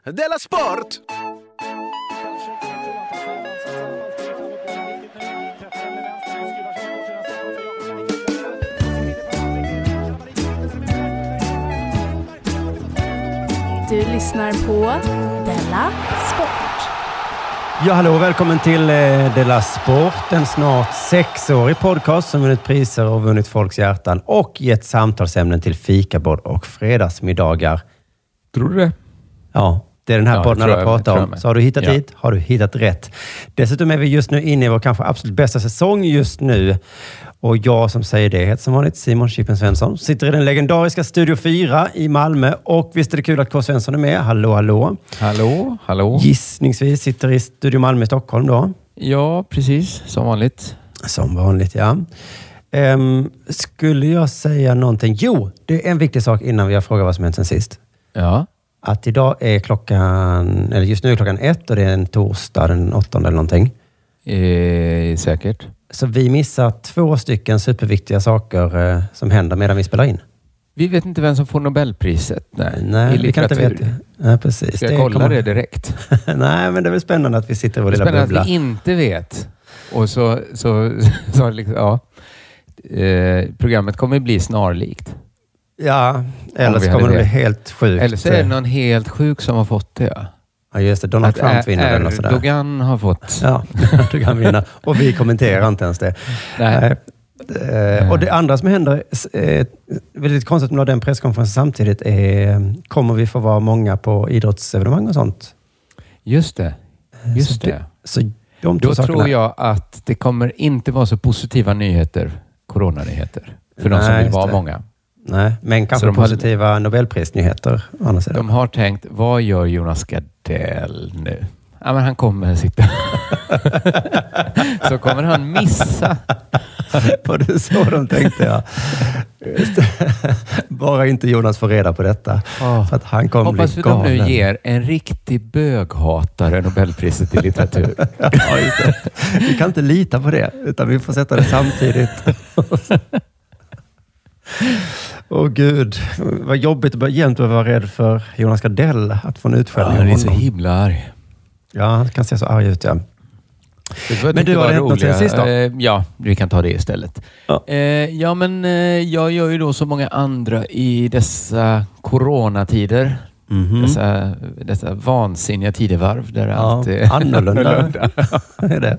Della Sport! Du lyssnar på Della Sport. Ja, hallå, välkommen till Della Sport, en snart 6-årig podcast som vunnit priser och vunnit folks hjärtan och gett samtalsämnen till fikabord och fredagsmiddagar. Tror du det? Ja, det är den här podden alla pratar om. Så har du hittat hit, har du hittat rätt. Dessutom är vi just nu inne i vår kanske absolut bästa säsong just nu. Och jag som säger det heter som vanligt Simon Chippen Svensson. Sitter i den legendariska Studio 4 i Malmö. Och visst är det kul att K. Svensson är med. Hallå, hallå. Hallå, hallå. Gissningsvis sitter i Studio Malmö i Stockholm då. Ja, precis. Som vanligt. Som vanligt, ja. Skulle jag säga någonting? Jo, det är en viktig sak innan vi har frågat vad som hänt sen sist. Ja. Att idag är klockan, eller just nu är klockan 1 och det är en torsdag den 8 eller någonting. Säkert. Så vi missar 2 stycken superviktiga saker som händer medan vi spelar in. Vi vet inte vem som får Nobelpriset. Nej, vi kan inte veta. Ja, precis. Ska jag kolla det direkt? Nej, men det är väl spännande att vi sitter i vår lilla bubbla. Spännande att vi inte vet. Och så liksom, ja. Programmet kommer bli snarlikt. Ja, eller så kommer det bli helt sjukt. Eller så är det någon helt sjuk som har fått det. Ja, just det. Donald Trump vinner den och sådär. Erdogan har fått. Ja, Erdogan vinner. Och vi kommenterar inte ens det. Nej. Och det andra som händer, väldigt konstigt med den presskonferensen samtidigt, kommer vi få vara många på idrottsevenemang och sånt? Just det. Just det. Så då tror jag att det kommer inte vara så positiva nyheter, coronanyheter, för de som vill vara många. Nej, men kanske positiva Nobelprisnyheter. De har tänkt, vad gör Jonas Gardell nu? Ja, men han kommer sitta. Så kommer han missa. Var det så de tänkte, ja. Just det. Bara inte Jonas får reda på detta. Så att han kommer hoppas bli galen. Hoppas de nu ger en riktig böghatare Nobelpriset i litteratur. Ja, just det. Vi kan inte lita på det, utan vi får sätta det samtidigt. Åh gud, vad jobbigt att jämt vara rädd för Jonas Gardell att få en utskällning. Han är så himla arg. Ja, han kan se så arg ut, ja. Men du, har det hänt något sen sist då? Ja, vi kan ta det istället. Ja. Men jag gör ju då så många andra i dessa coronatider. Mm-hmm. Dessa vansinniga tidevarv där allt är annorlunda. Är det?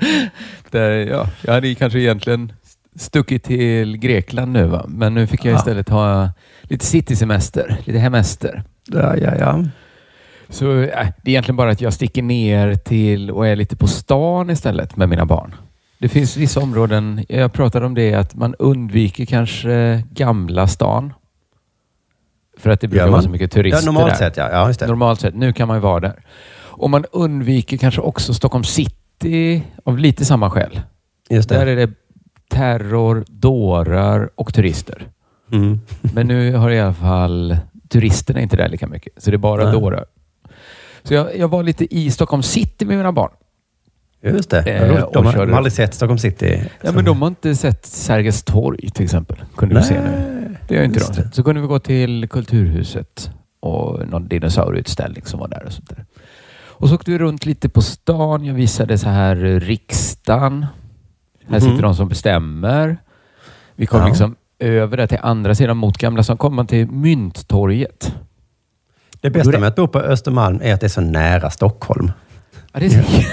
Jag hade kanske egentligen stuckit till Grekland nu, va? Men nu fick jag istället ha lite citysemester, lite hemester. Ja. Så det är egentligen bara att jag sticker ner till och är lite på stan istället med mina barn. Det finns vissa områden, jag pratade om det, att man undviker kanske gamla stan. För att det brukar vara så mycket turister normalt där. Sett, ja, just det. Normalt sett, nu kan man ju vara där. Och man undviker kanske också Stockholm city av lite samma skäl. Just det. Där är det terror, dårar och turister. Mm. Men nu har i alla fall turisterna inte där lika mycket. Så det är bara dårar. Så jag var lite i Stockholm city med mina barn. Just det. De har aldrig sett Stockholm city. Ja, men de har inte sett Sergels torg till exempel. Kunde vi se nu. Det har inte de sett. Så kunde vi gå till Kulturhuset och någon dinosaurieutställning som var där och sånt där. Och så åkte vi runt lite på stan. Jag visade så här riksdagen. Här sitter de som bestämmer. Vi kom liksom över där till andra sidan mot Gamla stan. Kom man till Mynttorget. Det bästa med att bo på Östermalm är att det är så nära Stockholm. Ja, det är så.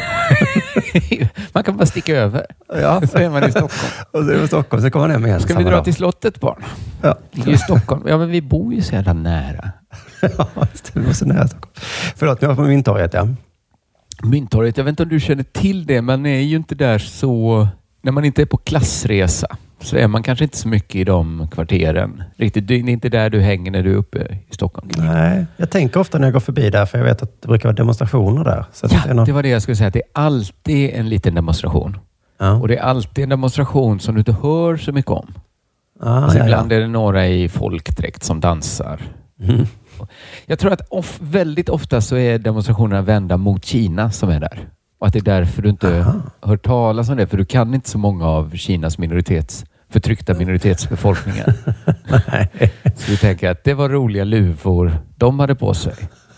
Man kan bara sticka över. Ja. Så är man i Stockholm. Och så är det Stockholm, så kommer man hem igen. Ska vi dra till slottet, barn? Ja. I Stockholm. Ja, men vi bor ju så jävla nära. Ja, det var så nära Stockholm. Förlåt, jag var på Mynttorget, ja. Mynttorget, jag vet inte om du känner till det, men är ju inte där så... När man inte är på klassresa så är man kanske inte så mycket i de kvarteren. Riktigt, det är inte där du hänger när du är uppe i Stockholm. Kanske. Nej, jag tänker ofta när jag går förbi där, för jag vet att det brukar vara demonstrationer där. Så det var det jag skulle säga. Det är alltid en liten demonstration. Ja. Och det är alltid en demonstration som du inte hör så mycket om. Ibland är det några i folkdräkt som dansar. Mm. Jag tror att väldigt ofta så är demonstrationerna vända mot Kina som är där. Och att det är därför du inte hör talas om det. För du kan inte så många av Kinas förtryckta minoritetsbefolkningar. Så vi tänker att det var roliga luvor de hade på sig.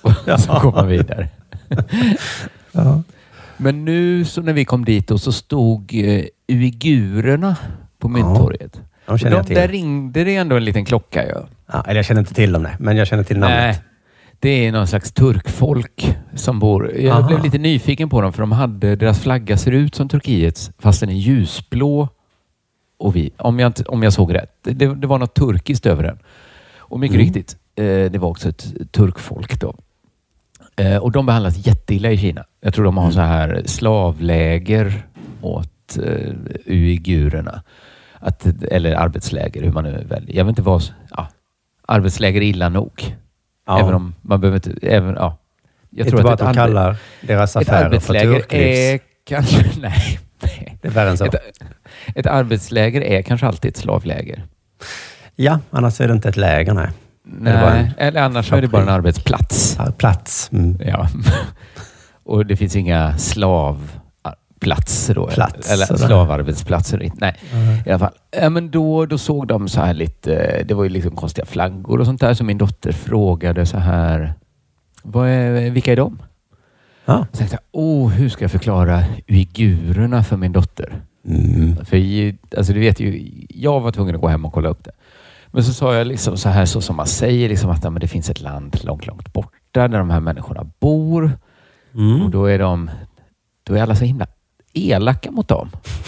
Och så går man vidare. Ja. Men nu så när vi kom dit och så stod uigurerna på Mynttorget. Ja, där ringde det ändå en liten klocka. Eller jag känner inte till dem, men jag känner till namnet. Nej, det är någon slags turkfolk som bor. Jag blev lite nyfiken på dem för deras flagga ser ut som Turkiets fast den är ljusblå. Och om jag såg rätt. Det var något turkiskt över den. Och mycket riktigt, det var också ett turkfolk då. Och de behandlas jätteilla i Kina. Jag tror de har så här slavläger åt uigurerna. Eller arbetsläger, hur man nu väljer. Jag vet inte vad... arbetsläger är illa nog. Ja. Även om man behöver inte... Jag tror bara att de kallar deras affärer för turklivs. Kanske... Nej. Det är värre än så. Ett arbetsläger är kanske alltid ett slavläger. Ja, annars är det inte ett läger, nej. Nej, eller annars är det bara en arbetsplats. Plats. Mm. Ja. Och det finns inga slavplatser då. Eller slavarbetsplatser. Nej, i alla fall. Men då såg de så här lite... Det var ju liksom konstiga flaggor och sånt där. Så min dotter frågade så här... Vilka är de? Ja. Jag tänkte, hur ska jag förklara uigurerna för min dotter? För alltså, du vet ju, jag var tvungen att gå hem och kolla upp det. Men så sa jag liksom så här, så som man säger, liksom att det finns ett land långt, långt borta där de här människorna bor. Och då är alla så himla elaka mot dem.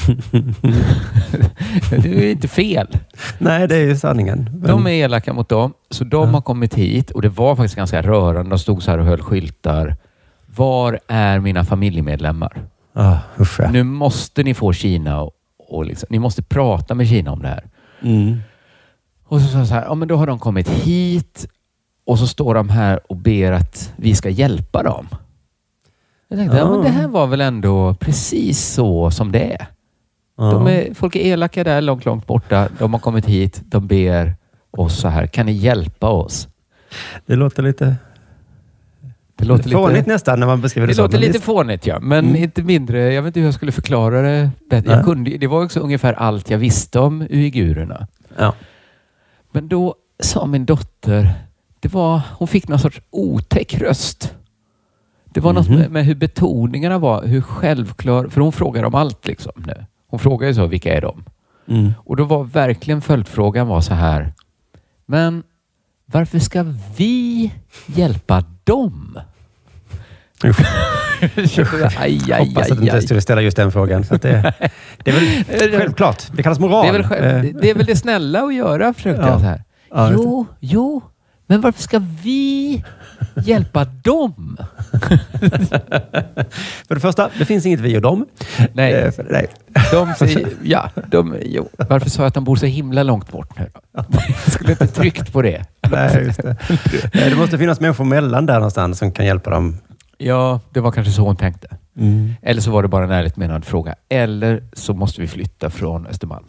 Det är inte fel. Nej, det är ju sanningen. Men... De är elaka mot dem, så de har kommit hit och det var faktiskt ganska rörande. De stod så här och höll skyltar. Var är mina familjemedlemmar? Nu måste ni få Kina och liksom, ni måste prata med Kina om det här. Och så sa jag så här, men då har de kommit hit och så står de här och ber att vi ska hjälpa dem. Jag tänkte, men det här var väl ändå precis så som det är. Folk är elaka där långt, långt borta. De har kommit hit, de ber oss så här, kan ni hjälpa oss? Det låter lite... Det låter fånigt nästan när man beskriver det. Det låter lite fånigt, ja. Men inte mindre. Jag vet inte hur jag skulle förklara det bättre. Det var också ungefär allt jag visste om uigurerna. Ja. Men då sa min dotter, hon fick någon sorts otäck röst. Det var något med hur betoningarna var, hur självklar, för hon frågar om allt liksom nu. Hon frågar ju så, vilka är de? Och då var verkligen följdfrågan var så här, men varför ska vi hjälpa dem? Hoppas att du inte skulle ställa just den frågan. För att det är väl självklart. Det kallas moral. Det är väl det snälla att göra, försökte jag så här. Jo, men varför ska vi hjälpa dem? För det första, det finns inget vi och dem. Nej. De säger, varför sa jag att de bor så himla långt bort nu? Jag skulle inte tryckt på det. Nej, just det. Det måste finnas människor mellan där någonstans som kan hjälpa dem. Ja, det var kanske så hon tänkte. Eller så var det bara en ärligt menad fråga. Eller så måste vi flytta från Östermalm.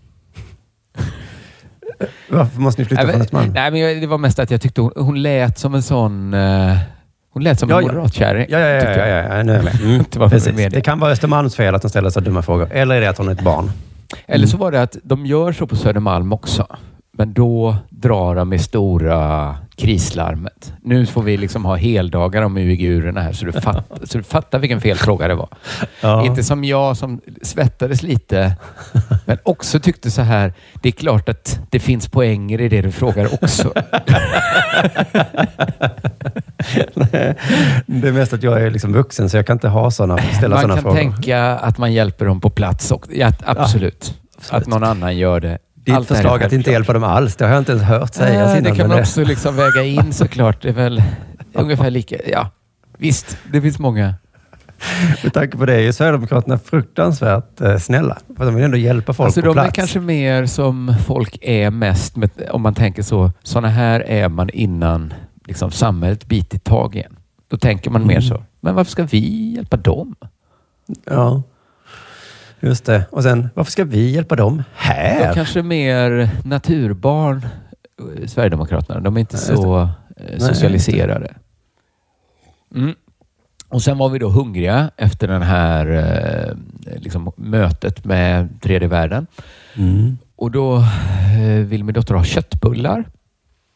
Varför måste ni flytta från Östermalm? Nej, men det var mest att jag tyckte hon lät som en sån... Hon lät som en moderatkärring. Ja, nu är jag med. Det kan vara Östermalms fel att de ställer så dumma frågor. Eller är det att hon är ett barn? Eller så var det att de gör så på Södermalm också. Men då drar de med stora krislarmet. Nu får vi liksom ha heldagar om uigurerna här så du fattar vilken fel fråga det var. Ja. Inte som jag som svettades lite men också tyckte så här, det är klart att det finns poänger i det du frågar också. Det är mest att jag är liksom vuxen så jag kan inte ha ställa sådana frågor. Man kan tänka att man hjälper dem på plats och absolut. Att någon annan gör det. Ditt förslag att inte hjälpa dem alls, det har jag inte ens hört sägas innan. Det kan man också liksom väga in såklart. Det är väl ungefär lika. Ja, visst, det finns många. Med tanke på det är ju Sverigedemokraterna fruktansvärt snälla. För de vill ändå hjälpa folk på plats. De är kanske mer som folk är mest, om man tänker så. Såna här är man innan liksom, samhället bitit tag igen. Då tänker man mer så. Men varför ska vi hjälpa dem? Ja. Just det. Och sen, varför ska vi hjälpa dem här? De kanske är mer naturbarn, Sverigedemokraterna. De är inte så socialiserade. Och sen var vi då hungriga efter den här liksom, mötet med tredje världen. Och då vill min dotter ha köttbullar.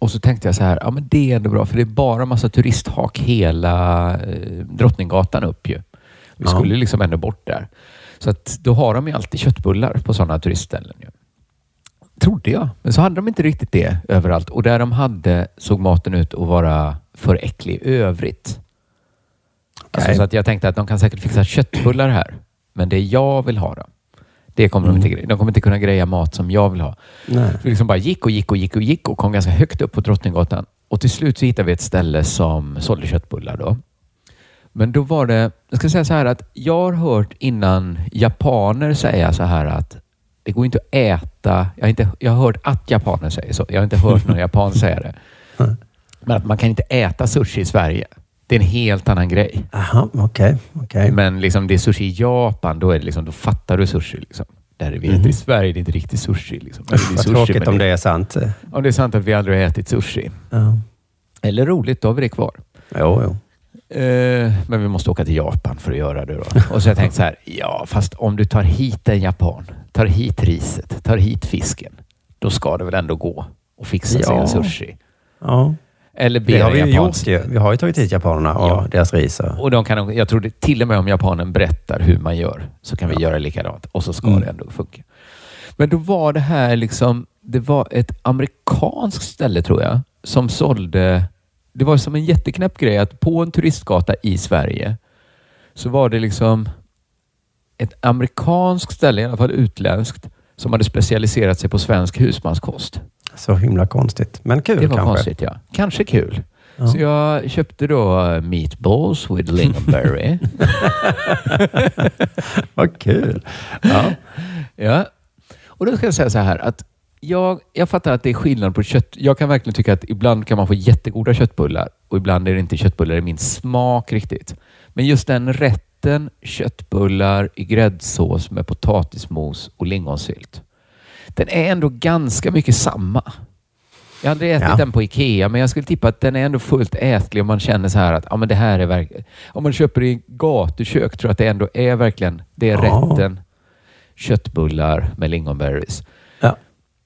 Och så tänkte jag så här, ja men det är ändå bra för det är bara massa turisthak hela Drottninggatan upp ju. Vi skulle liksom ändå bort där. Så att då har de ju alltid köttbullar på sådana turistställen ju. Trodde jag. Men så hade de inte riktigt det överallt. Och där de hade såg maten ut att vara för äcklig i övrigt. Alltså, så att jag tänkte att de kan säkert fixa köttbullar här. Men det jag vill ha då. Det kommer de kommer inte kunna greja mat som jag vill ha. Nej. För liksom bara gick och kom ganska högt upp på Drottninggatan. Och till slut så hittade vi ett ställe som sålde köttbullar då. Men då var det, jag ska säga så här att jag har hört innan japaner säga så här att det går inte att äta. Jag har hört att japaner säger så. Jag har inte hört någon japan säga det. Men att man kan inte äta sushi i Sverige. Det är en helt annan grej. Aha, okej. Men liksom det är sushi i Japan, då är det liksom, då fattar du sushi liksom. Där vi äter i Sverige, det är inte riktigt sushi liksom. Vad tråkigt om det är sant. Om det är sant att vi aldrig har ätit sushi. Eller roligt, då har vi det kvar. Jo. Men vi måste åka till Japan för att göra det då. Och så har jag tänkt så här, fast om du tar hit en japan, tar hit riset, tar hit fisken, då ska det väl ändå gå och fixa sig en sushi. Ja. Eller det har vi ju gjort. Vi har ju tagit hit japanerna och deras ris. Och jag tror det, till och med om japanen berättar hur man gör så kan vi göra likadant. Och så ska det ändå funka. Men då var det här liksom, det var ett amerikanskt ställe tror jag som sålde. Det var som en jätteknäpp grej att på en turistgata i Sverige så var det liksom ett amerikanskt ställe, i alla fall utländskt, som hade specialiserat sig på svensk husmanskost. Så himla konstigt. Men kul kanske. Det var konstigt, ja. Kanske kul. Ja. Så jag köpte då meatballs with lingonberry. Vad kul. Ja. Och då ska jag säga så här att jag fattar att det är skillnad på kött. Jag kan verkligen tycka att ibland kan man få jättegoda köttbullar och ibland är det inte köttbullar i min smak riktigt. Men just den rätten köttbullar i gräddsås med potatismos och lingonsylt. Den är ändå ganska mycket samma. Jag hade ätit den på Ikea, men jag skulle tippa att den är ändå fullt ätlig om man känner så här att men det här är verkligen. Om man köper i gatukök tror jag att det ändå är verkligen det är rätten köttbullar med lingonberries. Ja.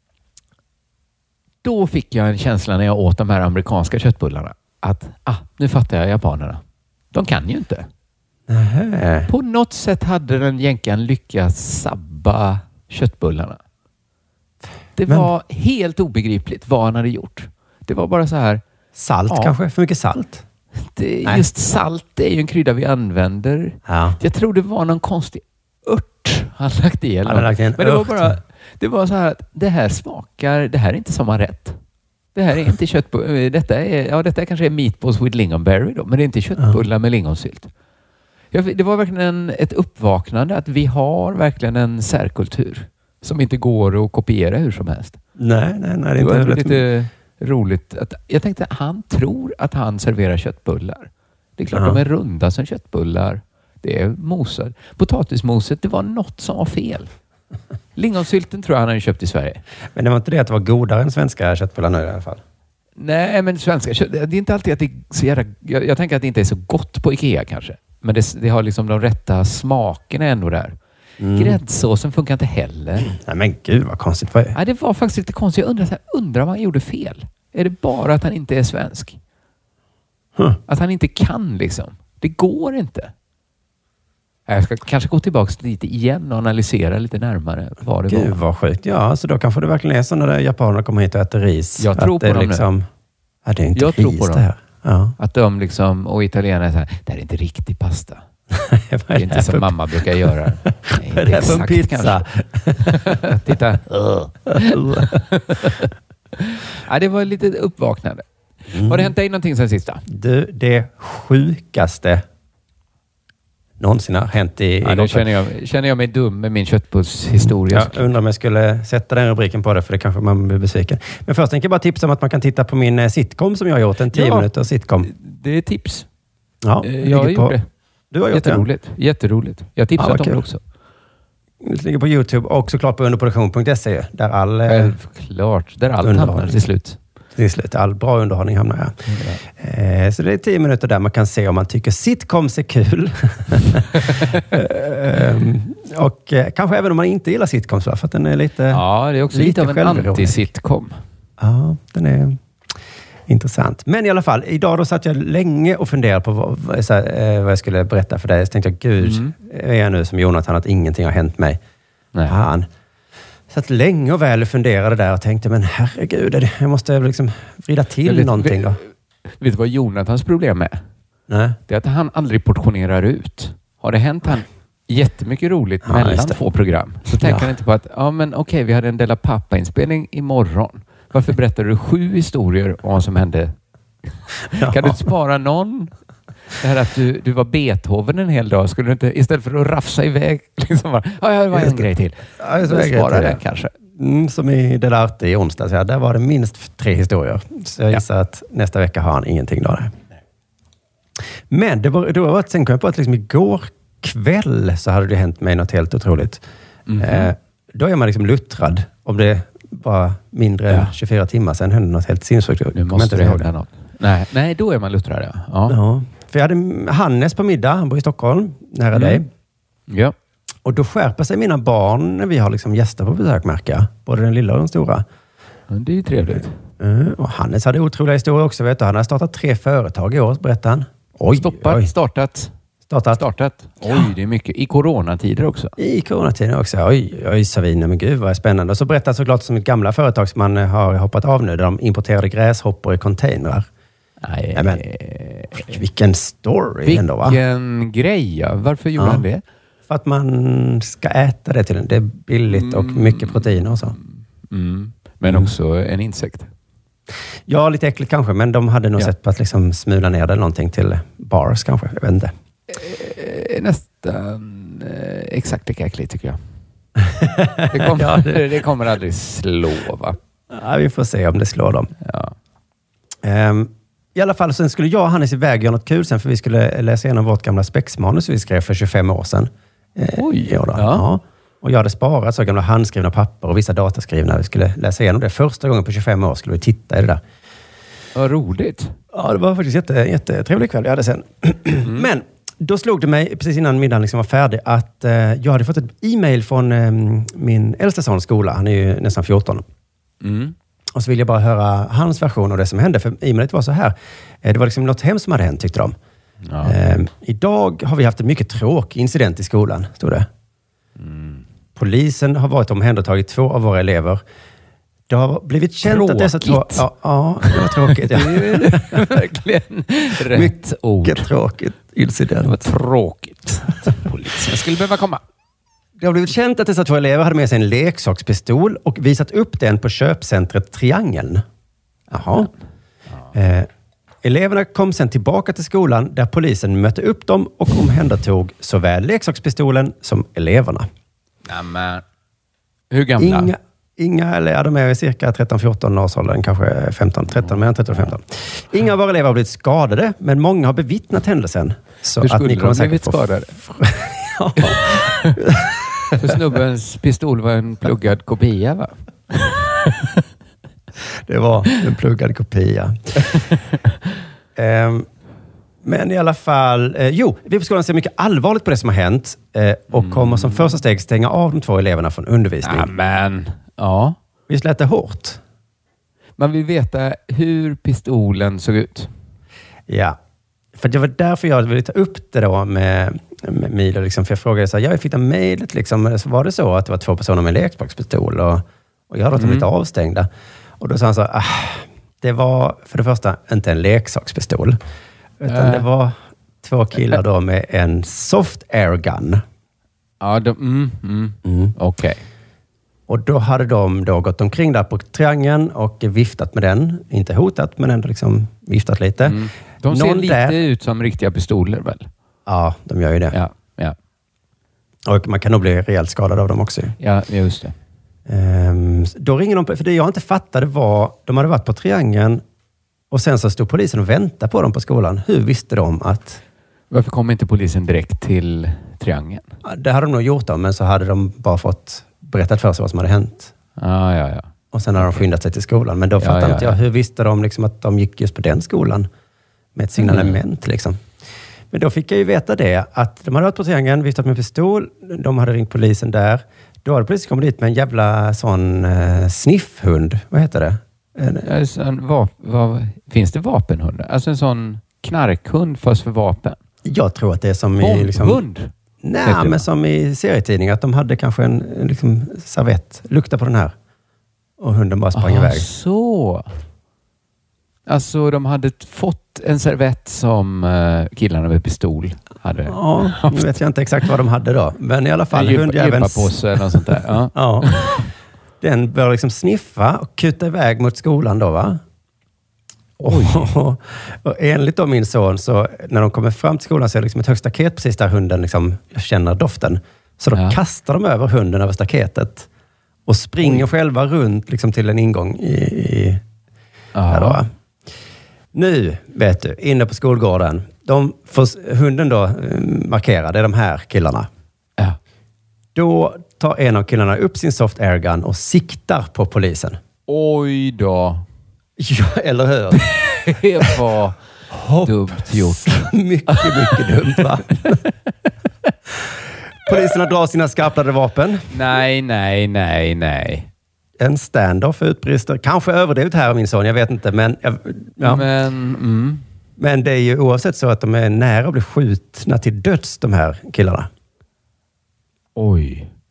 Då fick jag en känsla när jag åt de här amerikanska köttbullarna att nu fattar jag japanerna. De kan ju inte. På något sätt hade den jänkan lyckats sabba köttbullarna. Det var helt obegripligt vad han hade gjort. Det var bara så här. Salt kanske? För mycket salt? Just salt är ju en krydda vi använder. Ja. Jag tror det var någon konstig ört han lagt i. Men det var så här att det här är inte som man rätt. Det här är inte köttbullar. Detta kanske är meatballs with lingonberry då, men det är inte köttbullar med lingonsylt. Det var verkligen ett uppvaknande att vi har verkligen en särkultur som inte går att kopiera hur som helst. Nej, det var lite roligt. Jag tänkte att han tror att han serverar köttbullar. Det är klart de är runda som köttbullar. Det är mosad. Potatismoset, det var något som var fel. Lingonsylten tror jag han hade köpt i Sverige. Men det var inte det att det var godare än svenska köttbullar nu i alla fall? Nej, men svenska kött, det är inte alltid att det är så jävla. Jag tänker att det inte är så gott på Ikea kanske. Men det har liksom de rätta smakerna ändå där. Gräddsåsen funkar inte heller. Nej men gud vad konstigt. Ja, det var faktiskt lite konstigt. Jag undrar vad han gjorde fel. Är det bara att han inte är svensk? Att han inte kan liksom. Det går inte. Jag ska kanske gå tillbaka lite igen och analysera lite närmare vad det var. Gud vad sjukt. Ja, så då kanske det verkligen är så när japanerna kommer hit och äter ris. Jag tror på dem liksom, nu. Det är inte ris tror på det här. Ja. Att de liksom, och italienare är så här, det här är inte riktig pasta. Det är inte som mamma brukar göra. Nej, det är som pizza. Titta. Det var lite uppvaknande. Har det hänt dig någonting sen sista? Det sjukaste någonsin har hänt i då känner jag mig dum med min köttbullshistoria. Jag undrar om jag skulle sätta den rubriken på det, för det kanske man blir besviken. Men först tänker jag bara tipsa om att man kan titta på min sitcom som jag har gjort. En 10 minuter sitcom. Det är tips. Ja, jag gjorde det. Du har gjort det? Jätteroligt. Jag har tipsat om det också. Det ligger på YouTube och såklart på underproduktion.se där all klart, där allt hamnar till slut. Till slut, all bra underhållning hamnar här. Så det är 10 minuter där man kan se om man tycker sitcoms är kul. Och kanske även om man inte gillar sitcoms, för att den är lite. Ja, det är också lite av en anti-sitcom. Ja, den är. Intressant. Men i alla fall, idag då satt jag länge och funderade på vad jag skulle berätta för dig. Så tänkte jag, gud, är jag nu som Jonathan att ingenting har hänt mig? Nej. Han satt länge och väl och funderade där och tänkte, men herregud, jag måste liksom vrida till någonting då. Vet du vad Jonathans problem är? Nej. Det är att han aldrig portionerar ut. Har det hänt han jättemycket roligt mellan två program, så tänker han inte på att okej, vi hade en Della Pappa-inspelning imorgon. Varför berättar du 7 historier om vad som hände? Kan du spara någon? Det här att du var Beethoven en hel dag, skulle du inte istället för att rafsa iväg liksom bara, det var en grej till. Ja, så spara den kanske. Som i Delarte i onsdags, där var det minst 3 historier. Så jag gissar att nästa vecka har han ingenting då. Men sen kom jag på att liksom igår kväll så hade det hänt mig något helt otroligt. Då är man liksom luttrad. Om det var mindre än 24 timmar sedan hände något helt sinnessjukt. Nu måste det hända något. Nej, då är man luttrad. Ja. För jag hade Hannes på middag. Han bor i Stockholm, nära dig. Ja. Och då skärper sig mina barn när vi har liksom gäster på besök, märka. Både den lilla och den stora. Det är ju trevligt. Och Hannes hade otroliga historier också, vet du. Han har startat 3 företag i år, berättade han. Startat. Oj, det är mycket. I coronatider också. I coronatider också. Oj, Savina, men gud vad spännande. Och så berättar såklart som ett gamla företag som man har hoppat av nu, där de importerade gräshoppor i containrar. Nej, men vilken story ändå, va? Vilken grej, ja. Varför gjorde han det? För att man ska äta det till den. Det är billigt och mycket proteiner och så. Men också en insekt. Ja, lite äckligt kanske, men de hade nog sett på att liksom smula ner det någonting till bars kanske, jag vet inte. Nästan exakt lika äckligt tycker jag. Det kommer aldrig slå, va? Ja, vi får se om det slår dem. Ja. I alla fall, sen skulle jag och Hannes iväg göra något kul sen, för vi skulle läsa igenom vårt gamla spexmanus vi skrev för 25 år sedan. Ja. Och jag hade sparat så gamla handskrivna papper och vissa dataskrivna. Vi skulle läsa igenom det. Första gången på 25 år skulle vi titta i det där. Vad roligt. Ja, det var faktiskt jättetrevlig kväll jag hade sen. Men då slog det mig precis innan middagen liksom var färdig att jag hade fått ett e-mail från min äldsta sons skola. Han är ju nästan 14. Och så vill jag bara höra hans version av det som hände. För e-mailet var så här. Det var liksom något hemskt som hade hänt, tyckte de. Ja. Idag har vi haft en mycket tråkig incident i skolan, stod det. Polisen har varit omhändertagit 2 av våra elever. Det har blivit känt att dessa 2... Ja, det var tråkigt. Ja. Det är verkligen rätt ord. Mycket tråkigt incident. Det var tråkigt. Polisen skulle behöva komma. Det har blivit känt att dessa 2 elever hade med sig en leksakspistol och visat upp den på köpcentret Triangeln. Jaha. Eleverna kom sedan tillbaka till skolan där polisen mötte upp dem och omhändertog såväl leksakspistolen som eleverna. Nämen. Hur gamla? De är cirka 13-14 års åldern, kanske 15. Inga av våra elever har blivit skadade, men många har bevittnat händelsen. Så hur skulle att ni kommer de blivit skadade? Ja. För snubbens pistol var en pluggad kopia, va? Det var en pluggad kopia. Men i alla fall... vi på skolan ser mycket allvarligt på det som har hänt och kommer som första steg stänga av de 2 eleverna från undervisning. Amen. Ja. Visst lät det hårt? Man vill veta hur pistolen såg ut. Ja. För det var därför jag ville ta upp det då med Milo. Liksom, för jag frågade så här, jag fick mejlet liksom, var det så att det var 2 personer med en leksakspistol och jag hade dem lite avstängda. Och då sa han så här, det var för det första inte en leksakspistol. Utan det var 2 killar då med en soft air gun. Ja, okej. Och då hade de då gått omkring där på Triangeln och viftat med den. Inte hotat, men ändå liksom viftat lite. De ser lite ut som riktiga pistoler, väl? Ja, de gör ju det. Ja. Och man kan nog bli rejält skadad av dem också. Ja, just det. Då ringer de, för det jag inte fattade var, de hade varit på Triangeln och sen så stod polisen och väntade på dem på skolan. Hur visste de att... Varför kom inte polisen direkt till Triangeln? Det hade de nog gjort, men så hade de bara fått berättat för sig vad som hade hänt. Ja. Och sen hade de skyndat sig till skolan. Men då fattade inte jag, hur visste de liksom att de gick just på den skolan med ett signalement liksom. Men då fick jag ju veta det, att de hade varit på Triangeln, viftat med pistol, de hade ringt polisen där. Då hade polisen kommit dit med en jävla sån sniffhund. Vad heter det? Finns det vapenhundar? Alltså en sån knarkhund fast för vapen? Jag tror att det är som i... Bombhund? Nej, men som i serietidningar. Att de hade kanske en liksom, servett. Lukta på den här. Och hunden bara sprang iväg. Så. Alltså de hade fått en servett som killarna med pistol hade. Ja, nu vet jag inte exakt vad de hade då. Men i alla fall hundjävelns... Gympapåse eller något sånt där. Ja. Ja. Den började liksom sniffa och kuta iväg mot skolan då, va? Och enligt då min son, så när de kommer fram till skolan så är det liksom ett högt staket precis där hunden liksom känner doften. Så då kastar de över hunden över staketet och springer själva runt liksom till en ingång i här då. Nu, vet du, inne på skolgården. Hunden då markerar, det är de här killarna. Ja. Då tar en av killarna upp sin soft airgun och siktar på polisen. Oj då. Ja, eller hur? Det var dumt gjort. Mycket dumt, va? Poliserna drar sina skarpladdade vapen. Nej. En standoff utbrister. Kanske överdrivet här av min son, jag vet inte. Men det är ju oavsett så att de är nära att bli skjutna till döds, de här killarna. Oj.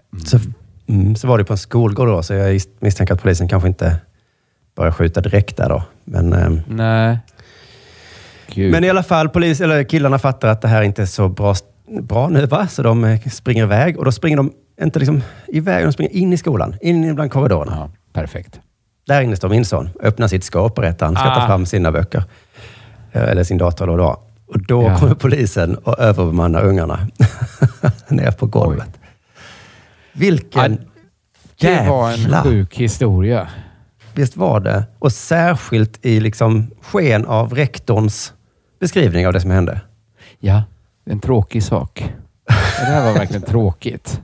Så var det på en skolgård då, så jag misstänker att polisen kanske inte börjar skjuta direkt där då. Men, nej. Gud. Men i alla fall, killarna fattar att det här inte är så bra nu, va? Så de springer iväg och då springer de inte liksom iväg, de springer in i skolan, in bland korridorerna. Ja, perfekt. Där inne står min son, öppnar sitt skåp och han ska ta fram sina böcker. Eller sin dator då. Och då kommer polisen och överbemannar ungarna ner på golvet. Oj. Vilken det var en sjuk historia. Visst var det. Och särskilt i liksom sken av rektorns beskrivning av det som hände. Ja, en tråkig sak. Det här var verkligen tråkigt.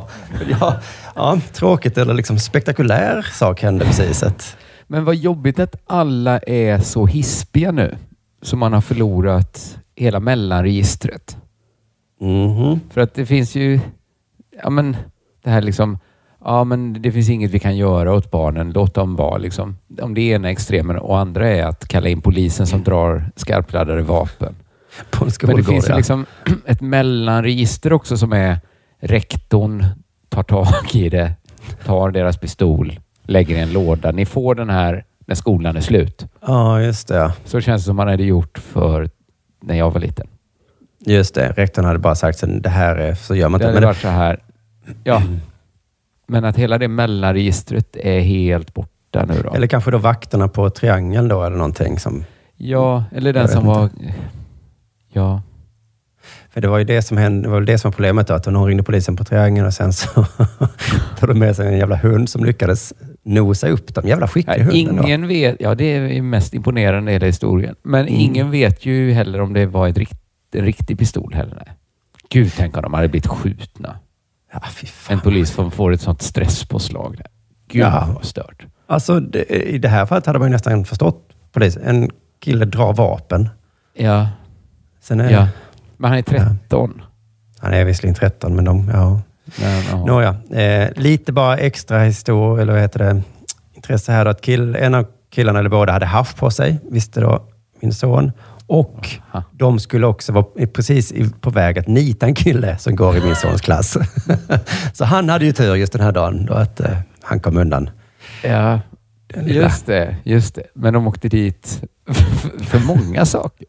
Ja, tråkigt eller liksom spektakulär sak hände precis. Men vad jobbigt att alla är så hispiga nu. Så man har förlorat hela mellanregistret. Mm-hmm. För att det finns ju... Ja, men det här liksom... Ja, men det finns inget vi kan göra åt barnen. Låt dem vara liksom. Om det ena extremen och andra är att kalla in polisen som drar skarpladdade vapen. Men det finns ju liksom ett mellanregister också som är rektorn tar tag i det, tar deras pistol, lägger i en låda. Ni får den här när skolan är slut. Ja, just det. Så känns det som man hade gjort för när jag var liten. Just det. Rektorn hade bara sagt att det här är, så gör man inte. Det hade varit så här. Ja. Men att hela det mellanregistret är helt borta nu då. Eller kanske då vakterna på triangeln då eller någonting som... Ja, eller den som var... Ja. För det var ju det som hände, det var det som var problemet då, att någon ringde polisen på triangeln och sen så tog de med sig en jävla hund som lyckades nosa upp dem. Jävla skicklig hunden ingen då. Vet, ja det är mest imponerande i hela historien. Men ingen vet ju heller om det var en riktig pistol heller. Nej. Gud, tänk om de hade blivit skjutna. Ja, fy fan. En polis som får ett sånt stresspåslag där. Gud, vad stört. Alltså i det här fallet hade man ju nästan förstått polisen. En kille drar vapen. Ja. Sen är men han är 13. Ja. Han är visserligen 13, men Nåja, lite bara extra historia, eller vad heter det, intresse här då, att en av killarna eller båda hade haft på sig, visste då min son. Och de skulle också vara precis på väg att nita en kille som går i min sons klass. Så han hade ju tur just den här dagen då att han kom undan. Ja, just det. Men de åkte dit för många saker.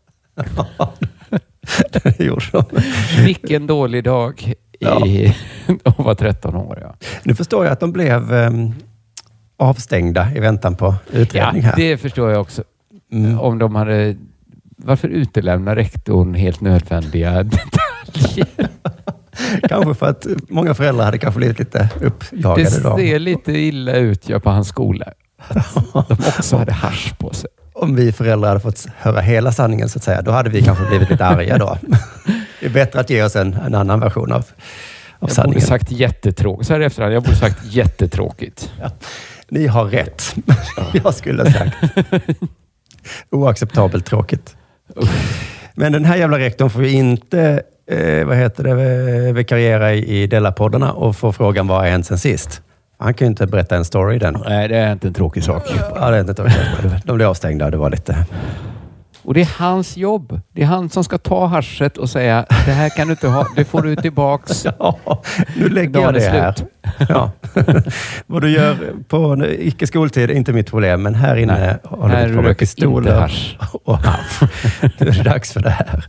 Det gjorde de. Vilken dålig dag att vara 13 år. Ja. Nu förstår jag att de blev avstängda i väntan på utredning här. Ja, det förstår jag också. Om de hade... Varför utelämnar rektorn helt nödvändiga detaljer? Kanske för att många föräldrar hade kanske blivit lite uppjagade. Det ser lite illa ut på hans skola. Att de också hade hasch på sig. Om vi föräldrar hade fått höra hela sanningen så att säga, då hade vi kanske blivit lite arga då. Det är bättre att ge oss en annan version av sanningen. Jag borde sagt jättetråkigt. Så här efterhand, jag borde sagt jättetråkigt. Ja. Ni har rätt. Jag skulle ha sagt. Oacceptabelt tråkigt. Men den här jävla rektorn får ju inte vikariera i Della-poddarna och få frågan vad har hänt sen sist. Han kan ju inte berätta en story den. Nej, det är inte en tråkig sak. Ja, det är inte tråkigt. De blev avstängda. Det var lite... Och det är hans jobb. Det är han som ska ta haschet och säga det här kan du inte ha. Det får du tillbaks. Ja, nu lägger jag det här. Ja. Vad du gör på icke-skoltid är inte mitt problem. Men här inne har du blivit på pistoler och hasch. Nu är det dags för det här.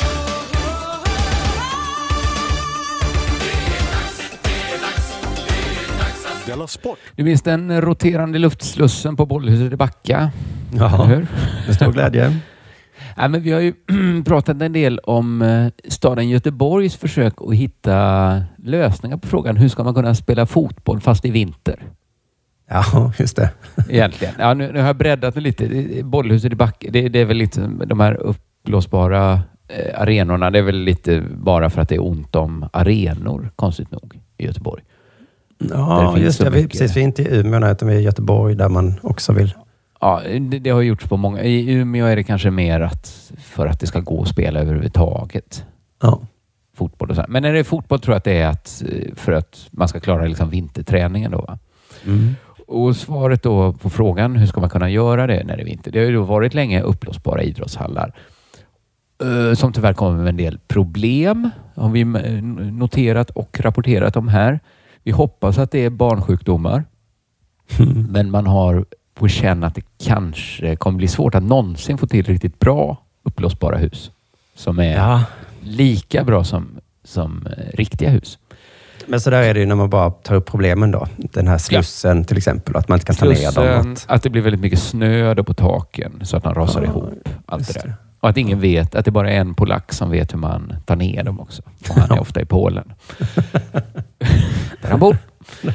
Du minns den roterande luftslussen på Bollhuset i Backa? Ja, med stor glädje. Ja, men vi har ju pratat en del om staden Göteborgs försök att hitta lösningar på frågan hur ska man kunna spela fotboll fast i vinter? Ja, just det. Egentligen. Ja, nu har jag breddat lite. Bollhuset i Backa, det är väl lite de här uppblåsbara arenorna. Det är väl lite bara för att det är ont om arenor, konstigt nog, i Göteborg. Ja, just det. Precis, vi är inte i Umeå utan vi är i Göteborg där man också vill. Ja, det har gjorts på många. I Umeå är det kanske mer för att det ska gå att spela överhuvudtaget. Ja. Fotboll och så. Men när det är fotboll tror jag att det är för att man ska klara liksom vinterträningen då, va? Mm. Och svaret då på frågan hur ska man kunna göra det när det är vinter? Det har ju då varit länge upplåsbara idrottshallar som tyvärr kommer med en del problem. Har vi noterat och rapporterat om här. Vi hoppas att det är barnsjukdomar. Men man har på känn att det kanske kommer bli svårt att någonsin få till riktigt bra upplåsbara hus. Som är lika bra som riktiga hus. Men så där är det ju när man bara tar upp problemen då. Den här slussen till exempel. Att man inte kan ta ner dem. Att det blir väldigt mycket snö då på taken så att de rasar ihop. Allt det där. Och att ingen vet, att det bara är en polack som vet hur man tar ner dem också. Och han är ofta i Polen. Där han bor.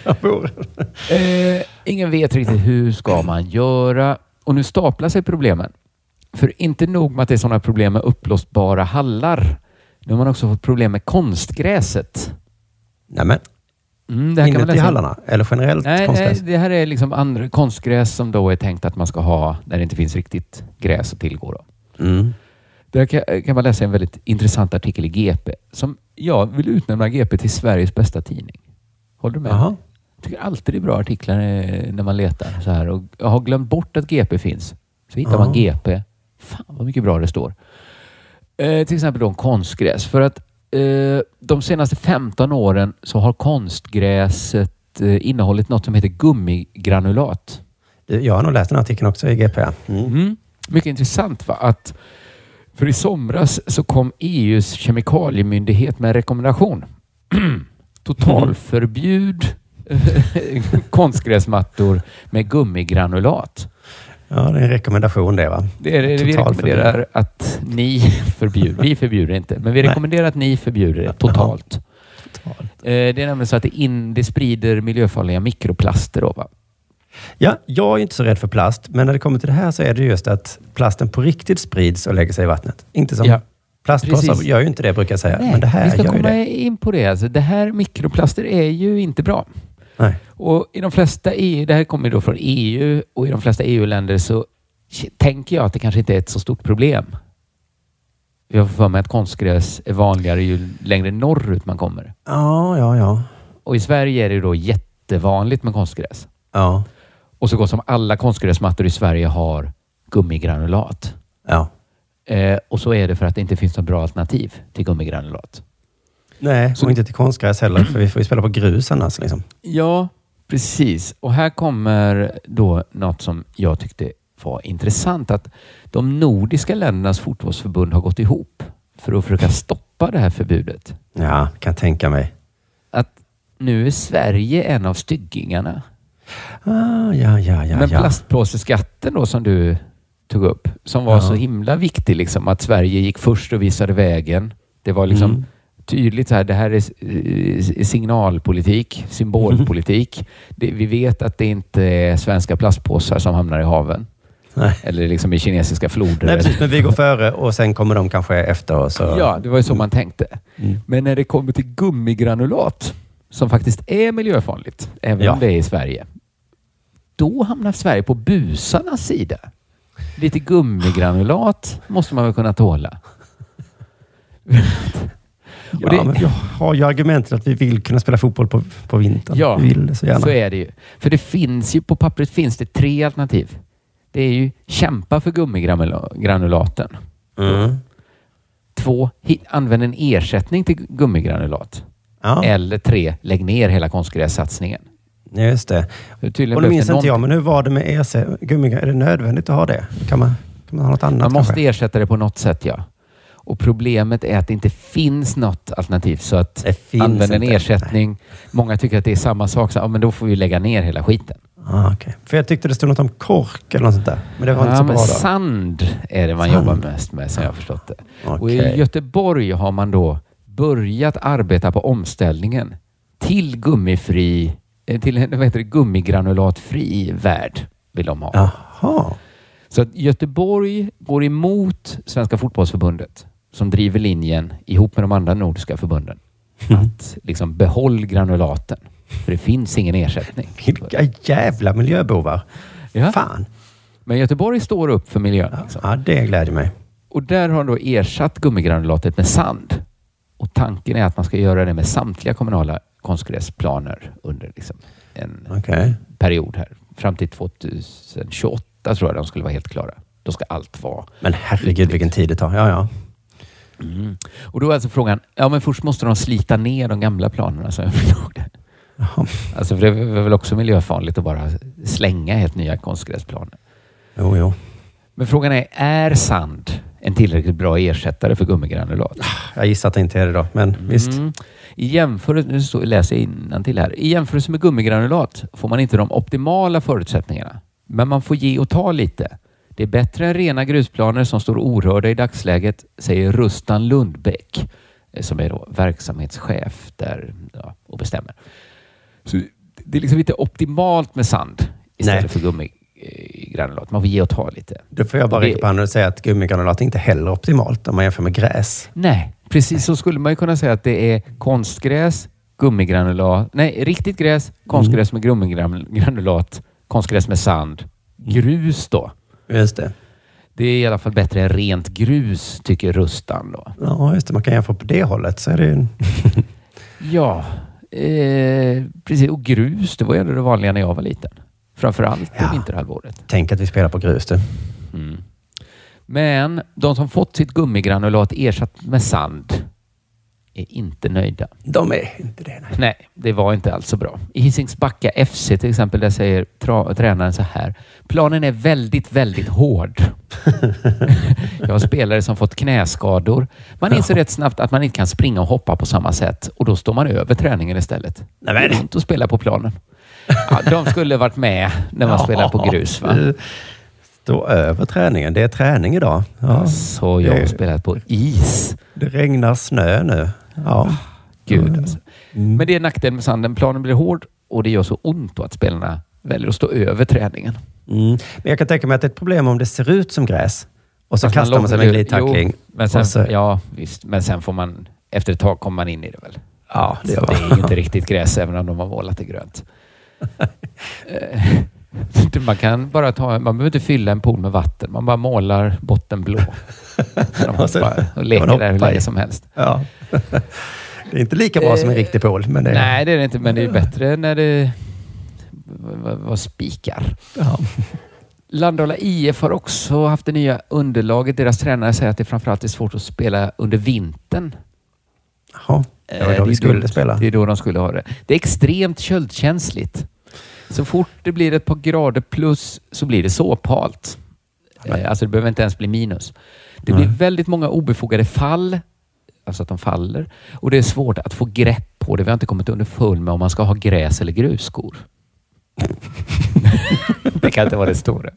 Ingen vet riktigt hur ska man göra. Och nu staplar sig problemen. För inte nog med att det är sådana problem med upplåsbara hallar. Nu har man också fått problem med konstgräset. Nämen. Det här kan man i hallarna? Eller generellt konstgräs? Nej, det här är liksom andra konstgräs som då är tänkt att man ska ha när det inte finns riktigt gräs att tillgå då. Mm. Där kan man läsa en väldigt intressant artikel i GP som jag vill utnämna GP till Sveriges bästa tidning. Håller du med? Aha. Jag tycker alltid det är bra artiklar när man letar så här. Och jag har glömt bort att GP finns. Så hittar man GP. Fan vad mycket bra det står. Till exempel då om konstgräs. För att de senaste 15 åren så har konstgräset innehållit något som heter gummigranulat. Jag har nog läst den artikeln också i GP. Mycket intressant va? Att för i somras så kom EUs kemikaliemyndighet med en rekommendation. Totalförbjud konstgräsmattor med gummigranulat. Ja, det är en rekommendation det va? Det är det vi rekommenderar att ni förbjuder. Vi förbjuder inte, men vi rekommenderar att ni förbjuder det totalt. Det är nämligen så att det sprider miljöfarliga mikroplaster då va? Ja, jag är inte så rädd för plast, men när det kommer till det här så är det just att plasten på riktigt sprids och lägger sig i vattnet. Inte som plastpåsar gör ju inte det brukar jag säga. Nej, men det här vi ska gör komma ju det. In på det. Alltså, det här mikroplaster är ju inte bra. Nej. Och i de flesta det här kommer då från EU och i de flesta EU-länder så tänker jag att det kanske inte är ett så stort problem. Jag får för mig att konstgräs är vanligare ju längre norrut man kommer. Ja. Och i Sverige är det då jättevanligt med konstgräs. Ja. Och så gott som alla konstgräsmattor i Sverige har gummigranulat. Ja. Och så är det för att det inte finns något bra alternativ till gummigranulat. Nej, och inte till konstgräs heller, för vi får ju spela på grus annars. Liksom. Ja, precis. Och här kommer då något som jag tyckte var intressant. Att de nordiska ländernas fotbollsförbund har gått ihop för att försöka stoppa det här förbudet. Ja, kan tänka mig. Att nu är Sverige en av styggingarna. Ja. Men plastpåseskatten då som du tog upp, som var så himla viktig liksom, att Sverige gick först och visade vägen. Det var liksom tydligt så här, det här är signalpolitik, symbolpolitik. Vi vet att det inte är svenska plastpåsar som hamnar i haven. Nej. Eller liksom i kinesiska floder. Nej, precis, men vi går före och sen kommer de kanske efter oss. Ja, det var ju så man tänkte. Men när det kommer till gummigranulat, som faktiskt är miljöfarligt, även om det är i Sverige, då hamnar Sverige på busarnas sida. Lite gummigranulat måste man väl kunna tåla. Ja, men vi har ju argumentet att vi vill kunna spela fotboll på vintern. Ja, vi vill det så gärna. Så är det ju. För det finns ju, på pappret finns det 3 alternativ. Det är ju kämpa för gummigranulaten. 2, använd en ersättning till gummigranulat. Ja. Eller 3, lägg ner hela konstgrässatsningen. Just det. Och det minns inte jag, men hur var det med gummigranulat? Är det nödvändigt att ha det? Kan man ha något annat? Man måste ersätta det på något sätt, ja. Och problemet är att det inte finns något alternativ. Så att använda en ersättning. Många tycker att det är samma sak. Så, men då får vi lägga ner hela skiten. Okay. För jag tyckte det stod något om kork eller något sånt där. Men det var inte så bra då. Sand är det man jobbar mest med, som jag har förstått det. Okay. Och i Göteborg har man då börjat arbeta på omställningen till gummigranulatfri värld vill de ha. Jaha. Så att Göteborg går emot Svenska fotbollsförbundet som driver linjen ihop med de andra nordiska förbunden. Att liksom behåll granulaten. För det finns ingen ersättning. Vilka jävla miljöbovar. Ja. Fan. Men Göteborg står upp för miljön. Liksom. Ja, det gläder mig. Och där har de då ersatt gummigranulatet med sand. Och tanken är att man ska göra det med samtliga kommunala konstgräsplaner under liksom en period här. Fram till 2028 tror jag de skulle vara helt klara. Då ska allt vara... Men herregud vilken tid det tar. Ja. Och då är alltså frågan, men först måste de slita ner de gamla planerna så jag förstod det. Alltså för det är väl också miljöfarligt att bara slänga helt nya konstgräsplaner. Jo. Men frågan är sand en tillräckligt bra ersättare för gummigranulat? Jag gissar att det inte är det då, men visst. I jämförelse, nu läser jag innantill här. I jämförelse med gummigranulat får man inte de optimala förutsättningarna. Men man får ge och ta lite. Det är bättre än rena grusplaner som står orörda i dagsläget, säger Rustan Lundbäck, som är då verksamhetschef där och bestämmer. Så det är liksom inte optimalt med sand istället för gummigranulat. Man får ge och ta lite. Då får jag bara räcka på handen och säga att gummigranulat är inte heller optimalt om man jämför med gräs. Nej, precis så skulle man ju kunna säga att det är konstgräs, gummigranulat, riktigt gräs, konstgräs med gummigranulat, konstgräs med sand, grus då. Just det. Det är i alla fall bättre än rent grus, tycker Rustan då. Ja, just det. Man kan jämföra på det hållet så är det Ja, precis. Och grus, det var ju det vanliga när jag var liten. Framförallt på vinterhalvåret. Tänk att vi spelar på grus du. Men de som fått sitt gummigranulat ersatt med sand är inte nöjda. De är inte det. Nej, det var inte alls så bra. I Hisingsbacka FC till exempel, där säger tränaren så här: planen är väldigt, väldigt hård. Jag har spelare som fått knäskador. Man inser rätt snabbt att man inte kan springa och hoppa på samma sätt. Och då står man över träningen istället. Det är inte att spela på planen. Ja, de skulle varit med när man spelar på grus, va? Stå över träningen. Det är träning idag. Ja. Så jag har spelat på is. Det regnar snö nu. Ja. Gud alltså. Men det är nackdelen med sanden. Planen blir hård och det gör så ont att spelarna väljer att stå över träningen. Men jag kan tänka mig att det är ett problem om det ser ut som gräs. Och så alltså kastar man sig med en glidtackling. Men sen, ja, visst. Men sen får man, efter ett tag kommer man in i det väl. Ja, det gör det är ju inte riktigt gräs även om de har målat det grönt. Man kan bara man behöver inte fylla en pool med vatten. Man bara målar botten blå. Och leker där hur länge som helst. Ja. Det är inte lika bra som en riktig pool. Men det är... Nej, det är det inte. Men det är bättre när det var spikar. Ja. Landala IF har också haft det nya underlaget. Deras tränare säger att det framförallt är svårt att spela under vintern. Jaha, det var då vi skulle spela. Det är då de skulle ha det. Det är extremt köldkänsligt. Så fort det blir ett par grader plus så blir det såphalt. Alltså det behöver inte ens bli minus. Det blir väldigt många obefogade fall. Alltså att de faller. Och det är svårt att få grepp på det. Vi har inte kommit underfund med om man ska ha gräs eller grusskor. Det kan inte vara det stora.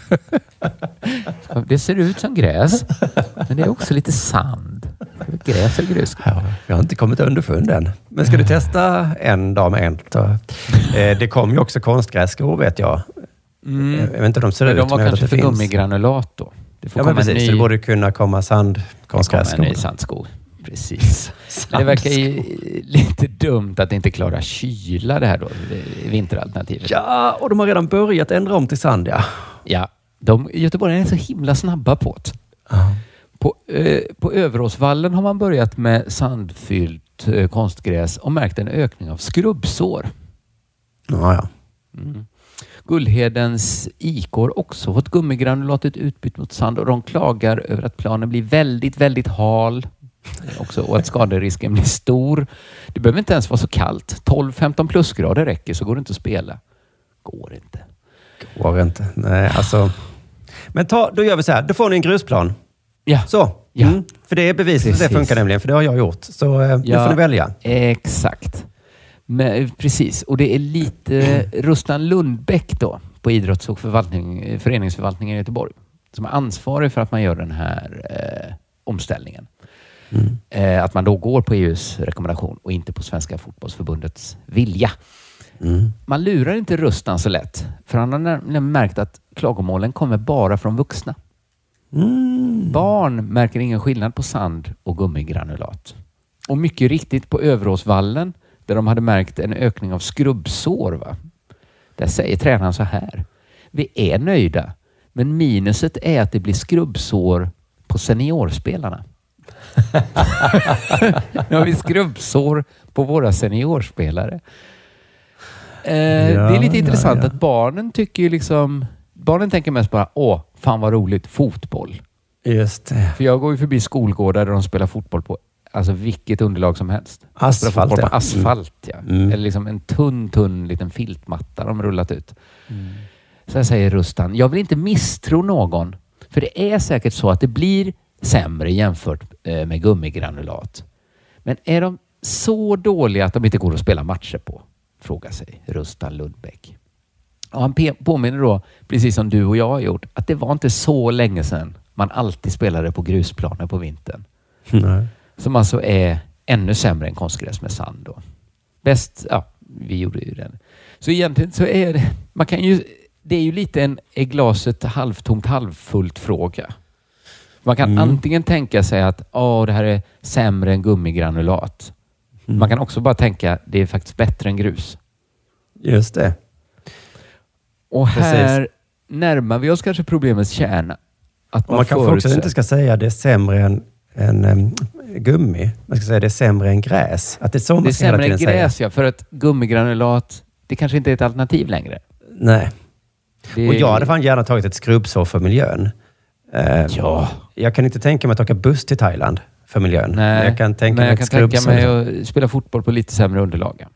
Det ser ut som gräs. Men det är också lite sand. Gräs eller grus. Ja, jag har inte kommit underfund än. Men ska du testa en dag med en? Det kom ju också konstgrässkor, vet jag. Jag vet inte hur de ser ut. Men de var kanske för gummigranulat då. Det får precis. Så det borde kunna komma sandkonstgrässkor. Det kommer en ny sandsko. Precis. Men det verkar ju lite dumt att inte klara kyla det här då. Vinteralternativet. Ja, och de har redan börjat ändra om till sand, ja. Ja, Göteborg är så himla snabba på det. På Överåsvallen har man börjat med sandfyllt konstgräs och märkt en ökning av skrubbsår. Ja. Gullhedens IK har också fått gummigranulatet utbytt mot sand och de klagar över att planen blir väldigt, väldigt hal också, och att skaderisken blir stor. Det behöver inte ens vara så kallt. 12-15 plusgrader räcker, så går det inte att spela. Går inte. Nej, alltså. Men då gör vi så här. Då får ni en grusplan. Ja. Så. Ja. För det är bevisat att det funkar nämligen. För det har jag gjort. Så nu får ni välja. Exakt. Men, precis. Och det är lite Rustan Lundbäck då på idrotts- och föreningsförvaltningen i Göteborg som är ansvarig för att man gör den här omställningen. Att man då går på EUs rekommendation och inte på Svenska fotbollsförbundets vilja. Man lurar inte Rustan så lätt. För han har märkt att klagomålen kommer bara från vuxna. Barn märker ingen skillnad på sand och gummigranulat. Och mycket riktigt på Överåsvallen där de hade märkt en ökning av skrubbsår. Va? Där säger tränaren så här. Vi är nöjda, men minuset är att det blir skrubbsår på seniorspelarna. Nu har vi skrubbsår på våra seniorspelare. Det är lite intressant att barnen tycker ju liksom... Barnen tänker mest bara, fan vad roligt, fotboll. Just det. För jag går ju förbi skolgårdar där de spelar fotboll på alltså vilket underlag som helst. Asfalt, på asfalt, ja. Eller liksom en tunn liten filtmatta de rullat ut. Så jag säger Rustan, jag vill inte misstro någon. För det är säkert så att det blir sämre jämfört med gummigranulat. Men är de så dåliga att de inte går att spela matcher på? Frågar sig Rustan Lundbäck. Och han påminner då, precis som du och jag har gjort, att det var inte så länge sedan man alltid spelade på grusplaner på vintern. Nej. Som alltså är ännu sämre än konstgräs med sand då. Bäst, vi gjorde ju den. Så egentligen så är det, det är ju lite en är glaset halvtomt halvfullt fråga. Man kan antingen tänka sig att det här är sämre än gummigranulat. Man kan också bara tänka det är faktiskt bättre än grus. Just det. Och här närmar vi oss kanske problemets kärna. Att man kanske också inte ska säga det är sämre än gummi. Man ska säga det är sämre än gräs. Att det är så man ska hela tiden säga. Det är sämre än gräs, ja. För att gummigranulat, det kanske inte är ett alternativ längre. Nej. Och jag hade fan gärna tagit ett skrubbsår för miljön. Jag kan inte tänka mig att åka buss till Thailand för miljön. Nej, men jag kan tänka mig att spela fotboll på lite sämre underlag.